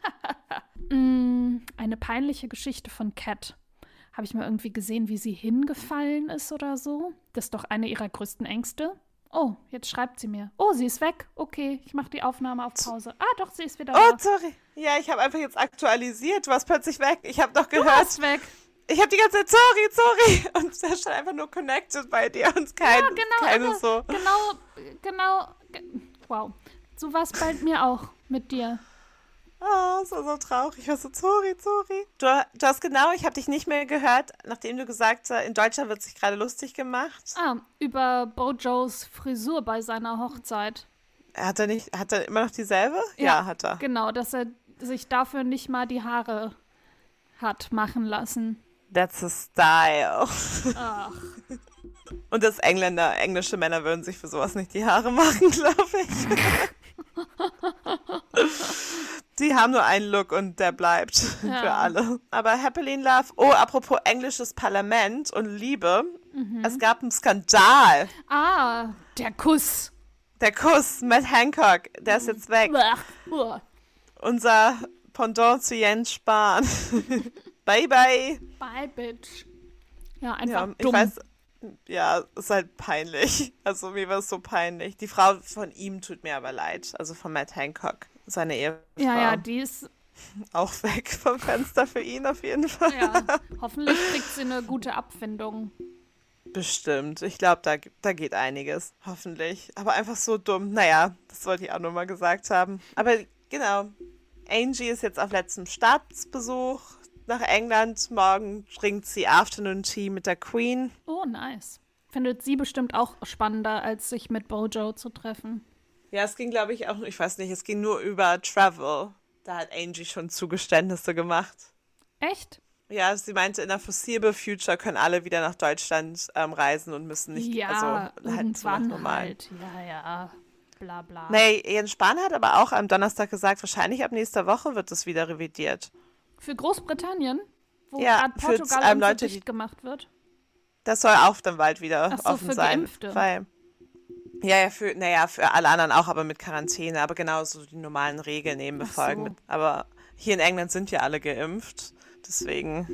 mm, eine peinliche Geschichte von Cat. Habe ich mal irgendwie gesehen, wie sie hingefallen ist oder so? Das ist doch eine ihrer größten Ängste. Oh, jetzt schreibt sie mir. Oh, sie ist weg. Okay, ich mache die Aufnahme auf Pause. Ah, doch, sie ist wieder Oh, da. sorry. Ja, ich habe einfach jetzt aktualisiert. Du warst plötzlich weg. Ich habe doch Du gehört. warst weg. Ich habe die ganze Zeit, sorry, sorry. Und da stand einfach nur connected bei dir und kein, Ja, genau, keine aber so. genau, genau. ge- Wow. So war es bei mir auch mit dir. Oh, es war so traurig. Ich war so, sorry, sorry. Du, du hast genau, ich habe dich nicht mehr gehört, nachdem du gesagt hast, in Deutschland wird sich gerade lustig gemacht. Ah, über Bojos Frisur bei seiner Hochzeit. Hat er nicht, hat er immer noch dieselbe? Ja, Ja. hat er. Genau, dass er sich dafür nicht mal die Haare hat machen lassen. That's a style. Ach, Und das Engländer, englische Männer würden sich für sowas nicht die Haare machen, glaube ich. Die haben nur einen Look und der bleibt Ja. für alle. Aber Happily in Love, oh, apropos englisches Parlament und Liebe, Mhm. es gab einen Skandal. Ah, der Kuss. Der Kuss, Matt Hancock, der ist jetzt weg. Uah, uah. Unser Pendant zu Jens Spahn. Bye, bye. Bye, Bitch. Ja, einfach Ja, ich dumm. weiß, ja, ist halt peinlich. Also mir war es so peinlich. Die Frau von ihm tut mir aber leid. Also von Matt Hancock, seine Ehefrau. ja, ja, die ist, Auch weg vom Fenster für ihn auf jeden Fall. ja, hoffentlich kriegt sie eine gute Abfindung. Bestimmt. Ich glaube, da, da geht einiges. Hoffentlich. Aber einfach so dumm. Naja, das wollte ich auch nur mal gesagt haben. Aber genau. Angie ist jetzt auf letztem Staatsbesuch nach England. Morgen trinkt sie Afternoon Tea mit der Queen. Oh, nice. Findet sie bestimmt auch spannender, als sich mit Bojo zu treffen. Ja, es ging, glaube ich, auch, ich weiß nicht, es ging nur über Travel. Da hat Angie schon Zugeständnisse gemacht. Echt? Ja, sie meinte, in der foreseeable future können alle wieder nach Deutschland ähm, reisen und müssen nicht, Ja, also halt so nach irgendwann normal. halt. Ja, ja, bla bla. Nee, Jens Spahn hat aber auch am Donnerstag gesagt, wahrscheinlich ab nächster Woche wird es wieder revidiert. Für Großbritannien, wo Ja, gerade für, Portugal ähm, und so Leute, dicht die- gemacht wird. Das soll auch dann bald wieder Ach so, offen für sein. Geimpfte. Weil, ja, ja, für, naja, für alle anderen auch, aber mit Quarantäne, aber genauso die normalen Regeln eben Ach befolgen. so. Mit, aber hier in England sind ja alle geimpft, deswegen,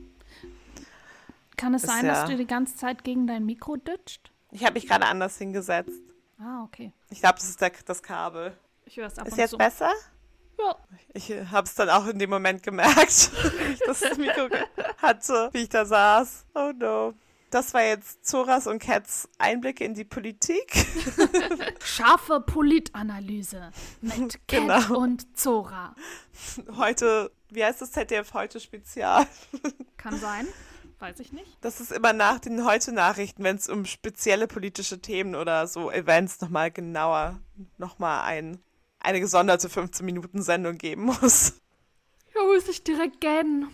Kann es Ist sein, ja- dass du die ganze Zeit gegen dein Mikro ditcht? ich habe mich gerade anders hingesetzt. Ah, okay. Ich glaube, das ist der, das Kabel. Ich höre es ab Ist und jetzt zu. besser? Ja. Ich habe es dann auch in dem Moment gemerkt, wie ich das Mikro ge- hatte, wie ich da saß. Oh no. Das war jetzt Zoras und Cats Einblicke in die Politik. Scharfe Politanalyse mit Cat Genau. und Zora. Heute, wie heißt das Z D F heute Spezial? Kann sein. Weiß ich nicht. Das ist immer nach den Heute-Nachrichten, wenn es um spezielle politische Themen oder so Events nochmal genauer, nochmal ein, eine gesonderte fünfzehn-Minuten-Sendung geben muss. Ja, muss ich direkt gähnen.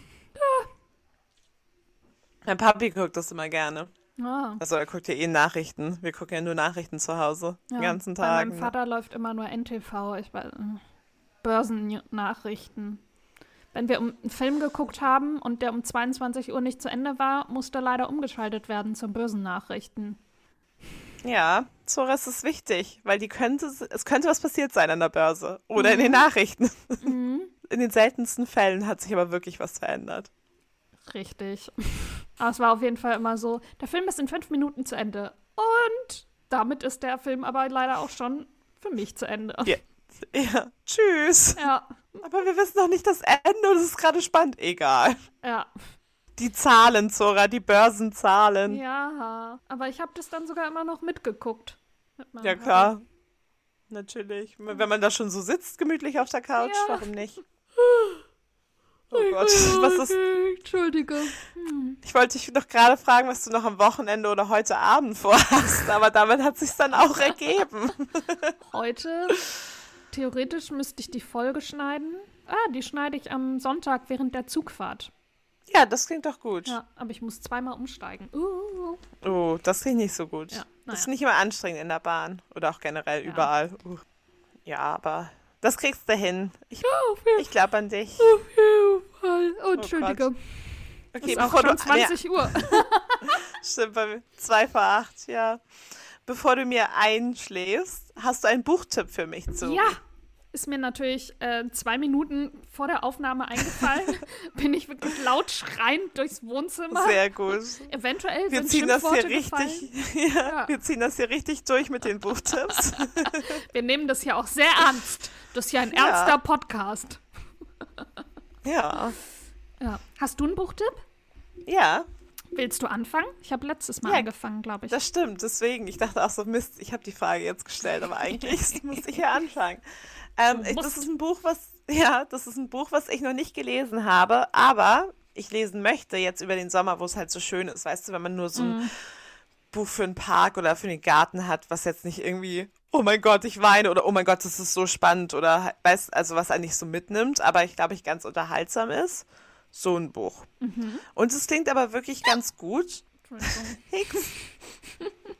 Mein Papi guckt das immer gerne. Ah, Also er guckt ja eh Nachrichten. Wir gucken ja nur Nachrichten zu Hause, ja. den ganzen Bei Tag. meinem Vater läuft immer nur N T V. Ich weiß, äh, Börsennachrichten. Wenn wir um einen Film geguckt haben und der um zweiundzwanzig Uhr nicht zu Ende war, musste leider umgeschaltet werden zum Börsennachrichten. Ja, Zoras ist wichtig, weil die könnte, es könnte was passiert sein an der Börse oder in den Nachrichten. Mhm. In den seltensten Fällen hat sich aber wirklich was verändert. Richtig. Aber es war auf jeden Fall immer so, der Film ist in fünf Minuten zu Ende. Und damit ist der Film aber leider auch schon für mich zu Ende. Ja, ja. Tschüss. Ja, Aber wir wissen noch nicht das Ende und es ist gerade spannend. Egal. ja. Die Zahlen, Zora, die Börsenzahlen. Ja, aber ich habe das dann sogar immer noch mitgeguckt. Mit meinem Ja, klar. Natürlich. Wenn man da schon so sitzt, gemütlich auf der Couch, Ja. warum nicht? Oh Gott, was ist... Okay, Entschuldige. Hm. Ich wollte dich noch gerade fragen, was du noch am Wochenende oder heute Abend vorhast, aber damit hat sich's dann auch ergeben. Heute, theoretisch müsste ich die Folge schneiden. Ah, die schneide ich am Sonntag während der Zugfahrt. Ja, das klingt doch gut. Ja, aber ich muss zweimal umsteigen. Uh. Oh, das klingt nicht so gut. Ja, Das naja. ist nicht immer anstrengend in der Bahn oder auch generell Ja. überall. Uh. Ja, aber das kriegst du hin. Ich, Auf jeden ich glaube an dich. Fall. Oh, Entschuldige. Okay, ist auch bevor schon du... zwanzig Uhr. Ja, stimmt, bei mir. Zwei vor acht, ja. Bevor du mir einschläfst, hast du einen Buchtipp für mich zu? Ja, ist mir natürlich äh, zwei Minuten vor der Aufnahme eingefallen. Bin ich wirklich laut schreiend durchs Wohnzimmer. Sehr gut. Eventuell Wir sind ziehen das hier Schimpfworte gefallen. richtig, ja, Ja. wir ziehen das hier richtig durch mit den Buchtipps. Wir nehmen das hier auch sehr ernst. Das ist ja ein Ja. ernster Podcast. Ja. Ja. Hast du einen Buchtipp? Ja, Willst du anfangen? Ich habe letztes Mal Ja, angefangen, glaube ich. das stimmt. Deswegen, ich dachte auch so, Mist, ich habe die Frage jetzt gestellt, aber eigentlich muss ich ja anfangen. Ähm, Du ich, musst. das ist ein Buch, was, ja, das ist ein Buch, was ich noch nicht gelesen habe, aber ich lesen möchte jetzt über den Sommer, wo es halt so schön ist. Weißt du, wenn man nur so ein Mhm. Buch für einen Park oder für den Garten hat, was jetzt nicht irgendwie, oh mein Gott, ich weine oder oh mein Gott, das ist so spannend oder weißt, also was einen nicht so mitnimmt, aber ich glaube, ich ganz unterhaltsam ist. So ein Buch. Und es klingt aber wirklich ganz gut. Entschuldigung. Hicks.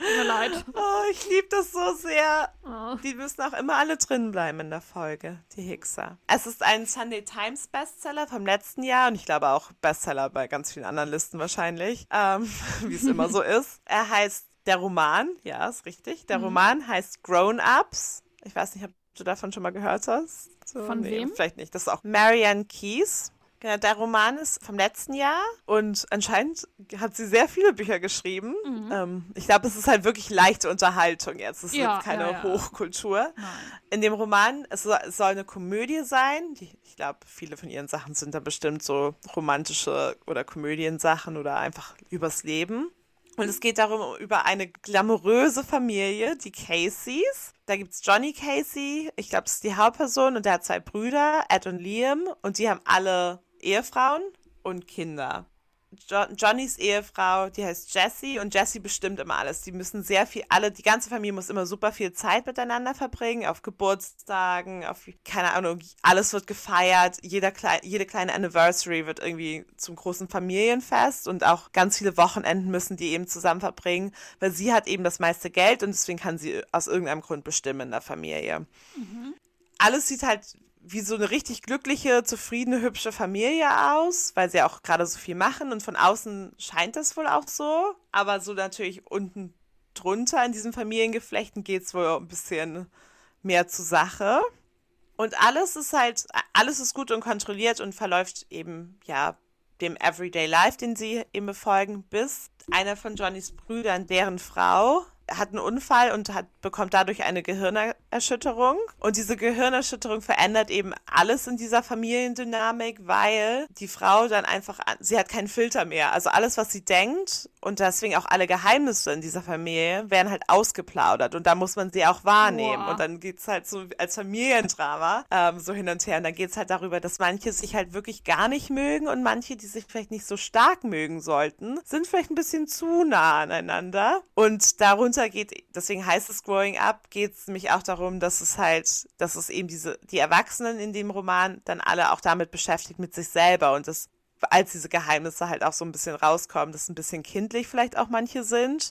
Tut mir leid. Oh, ich liebe das so sehr. Oh. Die müssen auch immer alle drin bleiben in der Folge, die Hickser. Es ist ein Sunday Times Bestseller vom letzten Jahr und ich glaube auch Bestseller bei ganz vielen anderen Listen wahrscheinlich, ähm, wie es immer so ist. Er heißt, der Roman, ja, ist richtig, der mhm. Roman heißt Grown Ups. Ich weiß nicht, ob du davon schon mal gehört hast. So, Von nee, wem? Vielleicht nicht. Das ist auch Marianne Keyes. Ja, der Roman ist vom letzten Jahr und anscheinend hat sie sehr viele Bücher geschrieben. Mhm. Ähm, ich glaube, es ist halt wirklich leichte Unterhaltung jetzt. Es ist ja, keine ja, ja. Hochkultur. Nein. In dem Roman, es soll, es soll eine Komödie sein. Die, ich glaube, viele von ihren Sachen sind da bestimmt so romantische oder Komödiensachen oder einfach übers Leben. Und es geht darum, über eine glamouröse Familie, die Caseys. Da gibt's Johnny Casey, ich glaube, das ist die Hauptperson, und der hat zwei Brüder, Ed und Liam, und die haben alle Ehefrauen und Kinder. Jo- Johnnys Ehefrau, die heißt Jessie, und Jessie bestimmt immer alles. Die müssen sehr viel, alle, die ganze Familie muss immer super viel Zeit miteinander verbringen, auf Geburtstagen, auf, keine Ahnung, alles wird gefeiert, jeder klei- jede kleine Anniversary wird irgendwie zum großen Familienfest und auch ganz viele Wochenenden müssen die eben zusammen verbringen, weil sie hat eben das meiste Geld und deswegen kann sie aus irgendeinem Grund bestimmen in der Familie. Mhm. Alles sieht halt wie so eine richtig glückliche, zufriedene, hübsche Familie aus, weil sie auch gerade so viel machen und von außen scheint das wohl auch so, aber so natürlich unten drunter in diesen Familiengeflechten geht es wohl ein bisschen mehr zur Sache. Und alles ist halt, alles ist gut und kontrolliert und verläuft eben, ja, dem Everyday Life, den sie eben befolgen, bis einer von Johnnys Brüdern, deren Frau, hat einen Unfall und hat, bekommt dadurch eine Gehirnerschütterung. Und diese Gehirnerschütterung verändert eben alles in dieser Familiendynamik, weil die Frau dann einfach, sie hat keinen Filter mehr. Also alles, was sie denkt und deswegen auch alle Geheimnisse in dieser Familie werden halt ausgeplaudert. Und da muss man sie auch wahrnehmen. Boah. Und dann geht's halt so als Familiendrama ähm, so hin und her. Und dann geht's halt darüber, dass manche sich halt wirklich gar nicht mögen und manche, die sich vielleicht nicht so stark mögen sollten, sind vielleicht ein bisschen zu nah aneinander. Und darunter geht, deswegen heißt es Growing Up, geht es nämlich auch darum, dass es halt, dass es eben diese, die Erwachsenen in dem Roman dann alle auch damit beschäftigt mit sich selber und das, als diese Geheimnisse halt auch so ein bisschen rauskommen, dass ein bisschen kindlich vielleicht auch manche sind,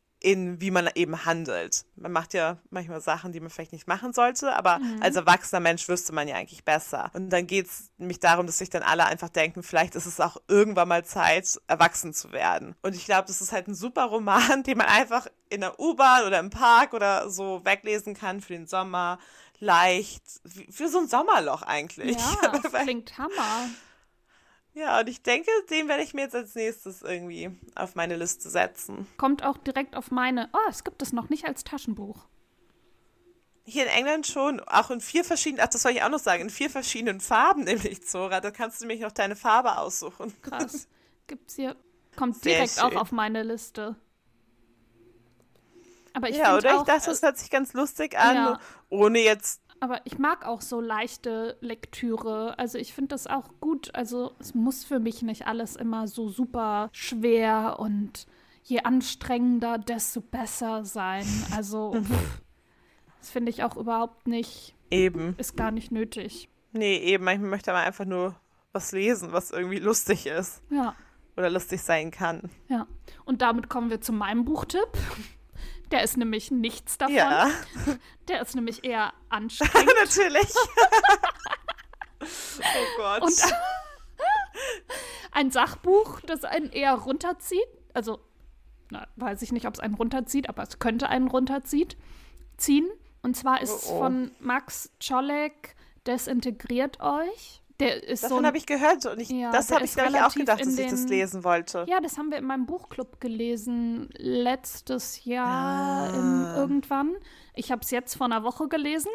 in wie man eben handelt. Man macht ja manchmal Sachen, die man vielleicht nicht machen sollte, aber mhm. als erwachsener Mensch wüsste man ja eigentlich besser. Und dann geht es nämlich darum, dass sich dann alle einfach denken, vielleicht ist es auch irgendwann mal Zeit, erwachsen zu werden. Und ich glaube, das ist halt ein super Roman, den man einfach in der U-Bahn oder im Park oder so weglesen kann für den Sommer. Leicht, für so ein Sommerloch eigentlich. Ja, das klingt Hammer. Ja, und ich denke, den werde ich mir jetzt als nächstes irgendwie auf meine Liste setzen. Kommt auch direkt auf meine, oh, es gibt es noch nicht als Taschenbuch. Hier in England schon, auch in vier verschiedenen, ach, das soll ich auch noch sagen, in vier verschiedenen Farben nämlich, Zora. Da kannst du nämlich noch deine Farbe aussuchen. Krass. Gibt's hier, kommt Sehr direkt schön. auch auf meine Liste. Aber ich ja, oder auch, ich dachte, das hört sich ganz lustig an, ja. ohne jetzt. Aber ich mag auch so leichte Lektüre. Also ich finde das auch gut. Also es muss für mich nicht alles immer so super schwer und je anstrengender, desto besser sein. Also pff, das finde ich auch überhaupt nicht. Eben. Ist gar nicht nötig. Nee, eben. Manchmal möchte man einfach nur was lesen, was irgendwie lustig ist. Ja. Oder lustig sein kann. Ja. Und damit kommen wir zu meinem Buchtipp. Der ist nämlich nichts davon. Ja. Der ist nämlich eher anstrengend. Natürlich. Oh Gott. Und ein Sachbuch, das einen eher runterzieht. Also, na, weiß ich nicht, ob es einen runterzieht, aber es könnte einen runterzieht, ziehen. Und zwar ist es oh, oh. von Max Czolek, Desintegriert euch. Der ist Davon so habe ich gehört und ich, ja, das habe ich nämlich auch gedacht, dass den, ich das lesen wollte. Ja, das haben wir in meinem Buchclub gelesen, letztes Jahr ah. im, irgendwann. Ich habe es jetzt vor einer Woche gelesen.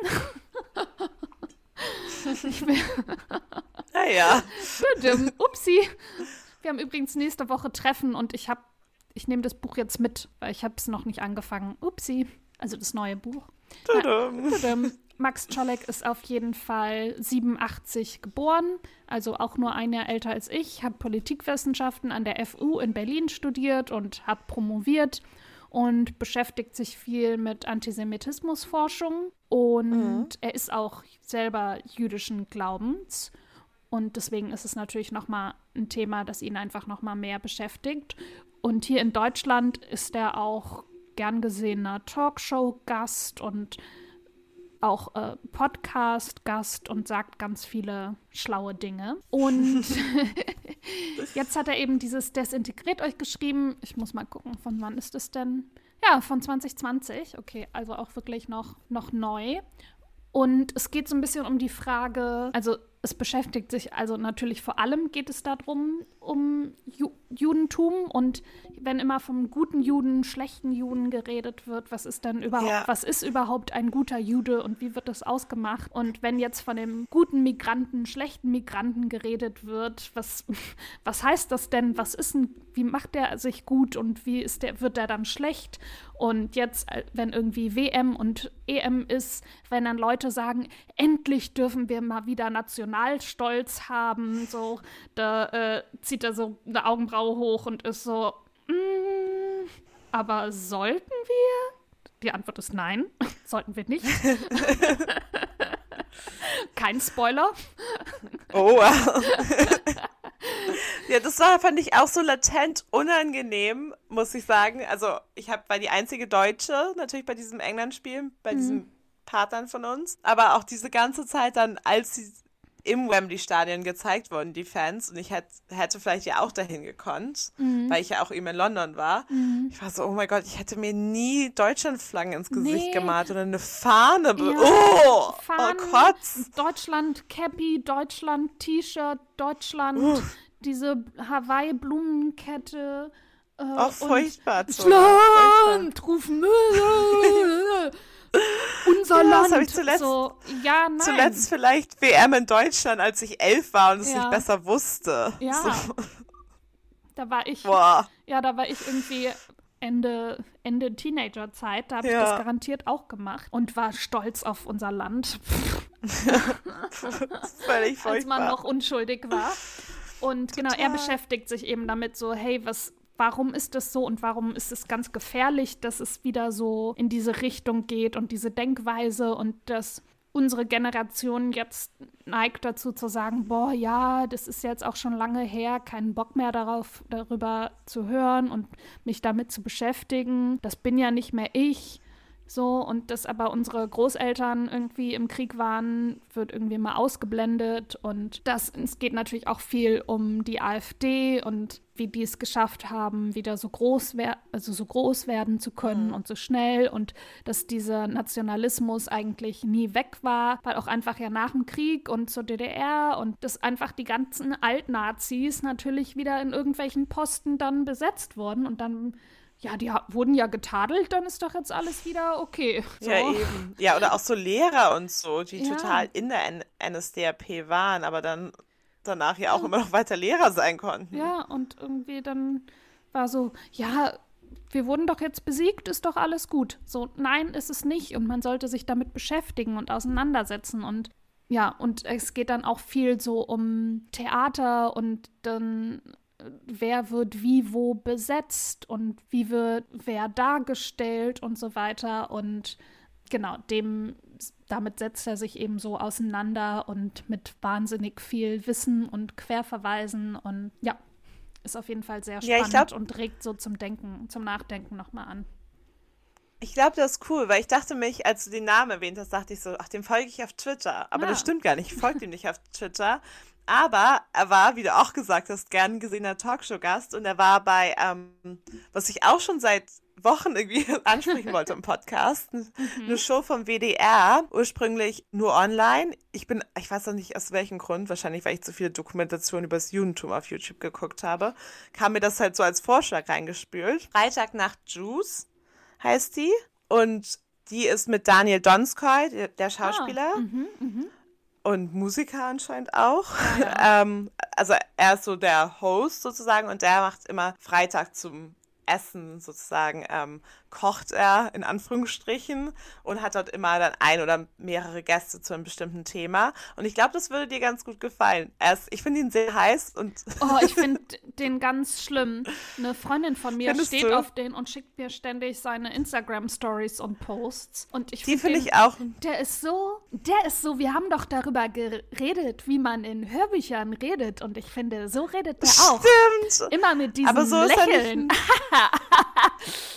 ich will Naja. Upsi. Wir haben übrigens nächste Woche Treffen und ich habe, ich nehme das Buch jetzt mit, weil ich habe es noch nicht angefangen. Upsi. Also das neue Buch. Tudum. Ja, tudum. Max Czolek ist auf jeden Fall siebenundachtzig geboren, also auch nur ein Jahr älter als ich, hat Politikwissenschaften an der F U in Berlin studiert und hat promoviert und beschäftigt sich viel mit Antisemitismusforschung. Und mhm. er ist auch selber jüdischen Glaubens. Und deswegen ist es natürlich nochmal ein Thema, das ihn einfach nochmal mehr beschäftigt. Und hier in Deutschland ist er auch gern gesehener Talkshow-Gast und auch äh, Podcast-Gast und sagt ganz viele schlaue Dinge. Und jetzt hat er eben dieses Desintegriert euch geschrieben. Ich muss mal gucken, von wann ist das denn? Ja, von zwanzig zwanzig. Okay, also auch wirklich noch, noch neu. Und es geht so ein bisschen um die Frage, also es beschäftigt sich, also natürlich vor allem geht es darum, um Ju- Judentum und wenn immer vom guten Juden, schlechten Juden geredet wird, was ist denn überhaupt, ja. was ist überhaupt ein guter Jude und wie wird das ausgemacht? Und wenn jetzt von dem guten Migranten, schlechten Migranten geredet wird, was, was heißt das denn? Was ist ein, wie macht der sich gut und wie ist der, wird der dann schlecht? Und jetzt, wenn irgendwie W M und E M ist, wenn dann Leute sagen, endlich dürfen wir mal wieder Nationalstolz haben, so, da äh, zieht er so eine Augenbraue hoch und ist so, mm, aber sollten wir? Die Antwort ist nein, sollten wir nicht. Kein Spoiler. Oh, wow. Ja, das war, fand ich auch so latent unangenehm, muss ich sagen. Also ich hab, war die einzige Deutsche natürlich bei diesem England-Spiel, bei mhm. diesen Partnern von uns. Aber auch diese ganze Zeit dann, als sie im Wembley-Stadion gezeigt wurden, die Fans, und ich hätt, hätte vielleicht ja auch dahin gekonnt, mhm. weil ich ja auch eben in London war. Mhm. Ich war so, oh mein Gott, ich hätte mir nie Deutschlandflaggen ins Gesicht nee. gemalt oder eine Fahne. Be- ja. Oh, Fahnen, oh Gott. Deutschland Cappy, Deutschland T-Shirt, Deutschland, uh. diese Hawaii-Blumenkette. Äh, auch furchtbar. Deutschland rufen. Unser ja, Land. Das habe ich zuletzt, so, ja, nein. zuletzt vielleicht W M in Deutschland, als ich elf war und es ja. nicht besser wusste. Ja. So. Da war ich. Boah. Ja, da war ich irgendwie Ende, Ende Teenagerzeit. Da habe ja. ich das garantiert auch gemacht und war stolz auf unser Land. Völlig furchtbar. Als man noch unschuldig war. Und Total. Genau, er beschäftigt sich eben damit so, hey, was. Warum ist das so und warum ist es ganz gefährlich, dass es wieder so in diese Richtung geht und diese Denkweise und dass unsere Generation jetzt neigt dazu zu sagen, boah, ja, das ist jetzt auch schon lange her, keinen Bock mehr darauf, darüber zu hören und mich damit zu beschäftigen. Das bin ja nicht mehr ich. So, und dass aber unsere Großeltern irgendwie im Krieg waren, wird irgendwie mal ausgeblendet. Und das, es geht natürlich auch viel um die AfD und wie die es geschafft haben, wieder so groß, wer- also so groß werden zu können mhm. und so schnell. Und dass dieser Nationalismus eigentlich nie weg war, weil auch einfach ja nach dem Krieg und zur D D R und dass einfach die ganzen Altnazis natürlich wieder in irgendwelchen Posten dann besetzt wurden und dann ja, die ha- wurden ja getadelt, dann ist doch jetzt alles wieder okay. So. Ja, eben. Ja, oder auch so Lehrer und so, die ja. total in der N- N S D A P waren, aber dann danach ja auch ja. immer noch weiter Lehrer sein konnten. Ja, und irgendwie dann war so, ja, wir wurden doch jetzt besiegt, ist doch alles gut. So, nein, ist es nicht. Und man sollte sich damit beschäftigen und auseinandersetzen. Und ja, und es geht dann auch viel so um Theater und dann wer wird wie wo besetzt und wie wird wer dargestellt und so weiter. Und genau, dem, damit setzt er sich eben so auseinander und mit wahnsinnig viel Wissen und Querverweisen und ja, ist auf jeden Fall sehr spannend ja, ich glaub, und regt so zum Denken, zum Nachdenken nochmal an. Ich glaube, das ist cool, weil ich dachte mich, als du den Namen erwähnt hast, dachte ich so, ach, dem folge ich auf Twitter. Aber ah. das stimmt gar nicht, ich folge ihm nicht auf Twitter. Aber er war, wie du auch gesagt hast, gern gesehener Talkshow-Gast und er war bei, ähm, was ich auch schon seit Wochen irgendwie ansprechen wollte im Podcast, eine mhm. Show vom W D R, ursprünglich nur online. Ich bin, ich weiß noch nicht aus welchem Grund, wahrscheinlich weil ich zu viele Dokumentationen über das Judentum auf YouTube geguckt habe, kam mir das halt so als Vorschlag reingespült. Freitagnacht Juice heißt die und die ist mit Daniel Donskoy, der, der Schauspieler. Ah, mhm, mhm. Und Musiker anscheinend auch. Ja. ähm, also er ist so der Host sozusagen und der macht immer Freitag zum Essen sozusagen, ähm, kocht er in Anführungsstrichen und hat dort immer dann ein oder mehrere Gäste zu einem bestimmten Thema. Und ich glaube, das würde dir ganz gut gefallen. Er ist, ich finde ihn sehr heiß und oh, ich finde den ganz schlimm. Eine Freundin von mir Findest steht du? auf den und schickt mir ständig seine Instagram-Stories und Posts. Und ich Die finde find ich auch. Der ist so, der ist so, wir haben doch darüber geredet, wie man in Hörbüchern redet. Und ich finde, so redet der auch. Stimmt. Immer mit diesem Aber so Lächeln. Ist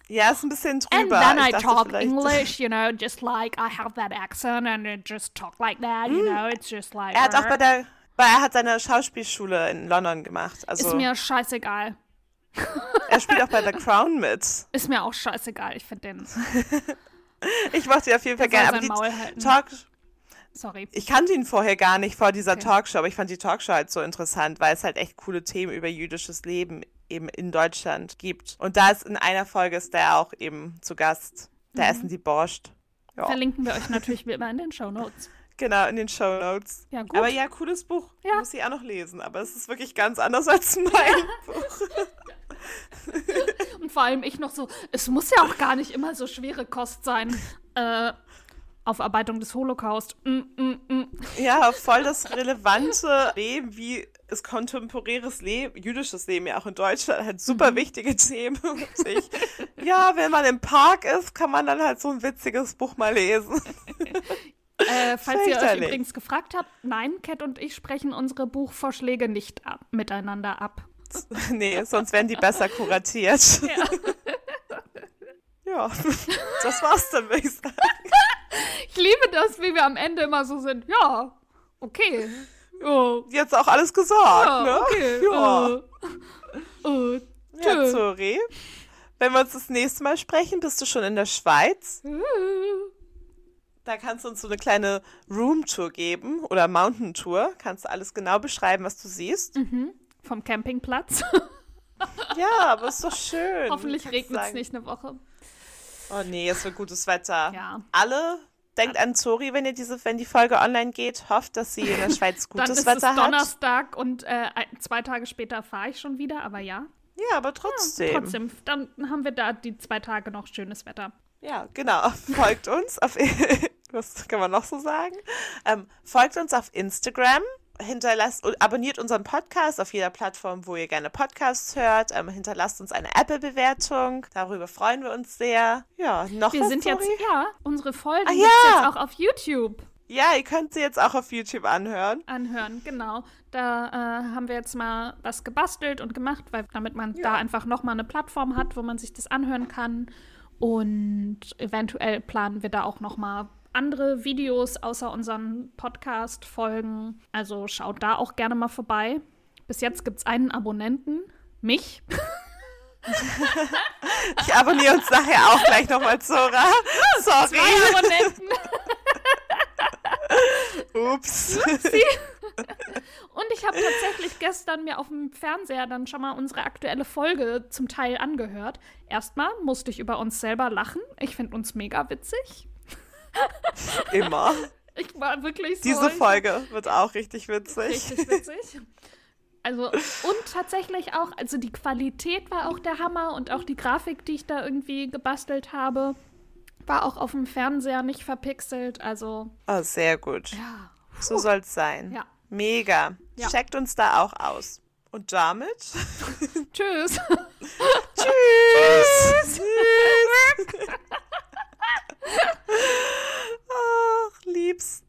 Ja, ist ein bisschen And drüber. then Ich I dachte talk vielleicht- English, you know, just like I have that accent and I just talk like that, you know, it's just like... Er hat auch bei der, weil er hat seine Schauspielschule in London gemacht. Also Ist mir scheißegal. er spielt auch bei The Crown mit. Ist mir auch scheißegal, ich finde den... Ich mochte ihn auf jeden Fall Der gerne. soll Aber die sein Maul halten. Talk, Sorry. ich kannte ihn vorher gar nicht vor dieser Okay. Talkshow, aber ich fand die Talkshow halt so interessant, weil es halt echt coole Themen über jüdisches Leben eben in Deutschland gibt. Und da ist in einer Folge ist der auch eben zu Gast. Da Mhm. essen die Borscht. Ja, Verlinken wir euch natürlich wie immer in den Shownotes. genau, in den Shownotes. Ja, gut. Aber ja, cooles Buch. Ja. Muss ich auch noch lesen. Aber es ist wirklich ganz anders als mein Buch. Und vor allem ich noch so, es muss ja auch gar nicht immer so schwere Kost sein. Äh, Aufarbeitung des Holocaust. Mm, mm, mm. Ja, voll das relevante Leben, wie ist kontemporäres Leben, jüdisches Leben ja auch in Deutschland, halt super Mhm. wichtige Themen. Und ich, ja, wenn man im Park ist, kann man dann halt so ein witziges Buch mal lesen. Äh, falls ihr euch Fürchterlich. übrigens gefragt habt, nein, Cat und ich sprechen unsere Buchvorschläge nicht ab, miteinander ab. Nee, sonst werden die besser kuratiert. Ja. Ja, das war's dann, würde ich sagen. Ich liebe das, wie wir am Ende immer so sind. Ja, okay. Oh, Jetzt auch alles gesagt, ja, ne? okay. Ja. Äh, äh, Ja, tschö. sorry. Wenn wir uns das nächste Mal sprechen, bist du schon in der Schweiz. Äh. Da kannst du uns so eine kleine Roomtour geben oder Mountain-Tour. Kannst du alles genau beschreiben, was du siehst. Mhm. Vom Campingplatz. Ja, aber ist doch schön. Hoffentlich Kannst regnet es sagen. nicht eine Woche. Oh nee, es wird gutes Wetter. Ja. Alle, denkt an Zori, wenn ihr diese, wenn die Folge online geht. Hofft, dass sie in der Schweiz Dann gutes ist Wetter es hat. Donnerstag und äh, ein- zwei Tage später fahre ich schon wieder, aber ja. Ja, aber trotzdem. Trotzdem, dann haben wir da die zwei Tage noch schönes Wetter. Ja, genau. Folgt uns auf, was kann man noch so sagen? Ähm, folgt uns auf Instagram, hinterlasst und abonniert unseren Podcast auf jeder Plattform, wo ihr gerne Podcasts hört. Ähm, hinterlasst uns eine Apple-Bewertung. Darüber freuen wir uns sehr. Ja, noch Wir was, sind Zori? jetzt, ja, unsere Folgen Ah, gibt's ja. jetzt auch auf YouTube Ja, ihr könnt sie jetzt auch auf YouTube anhören. anhören, genau. Da äh, haben wir jetzt mal was gebastelt und gemacht, weil damit man Ja. da einfach nochmal eine Plattform hat, wo man sich das anhören kann. Und eventuell planen wir da auch nochmal andere Videos außer unseren Podcast-Folgen. Also schaut da auch gerne mal vorbei. Bis jetzt gibt es einen Abonnenten, mich. Ich abonniere uns nachher auch gleich nochmal, Zora. Sorry. Zwei Abonnenten. Ups. Und ich habe tatsächlich gestern mir auf dem Fernseher dann schon mal unsere aktuelle Folge zum Teil angehört. Erstmal musste ich über uns selber lachen. Ich finde uns mega witzig. Immer. Ich war wirklich so... Diese Folge wird auch richtig witzig. Richtig witzig. Also, und tatsächlich auch, also die Qualität war auch der Hammer und auch die Grafik, die ich da irgendwie gebastelt habe, war auch auf dem Fernseher nicht verpixelt. Also, Oh, sehr gut. ja. So soll's sein. Ja. Mega. Ja. Checkt uns da auch aus. Und damit? Tschüss. Tschüss. Tschüss. Ach, liebst.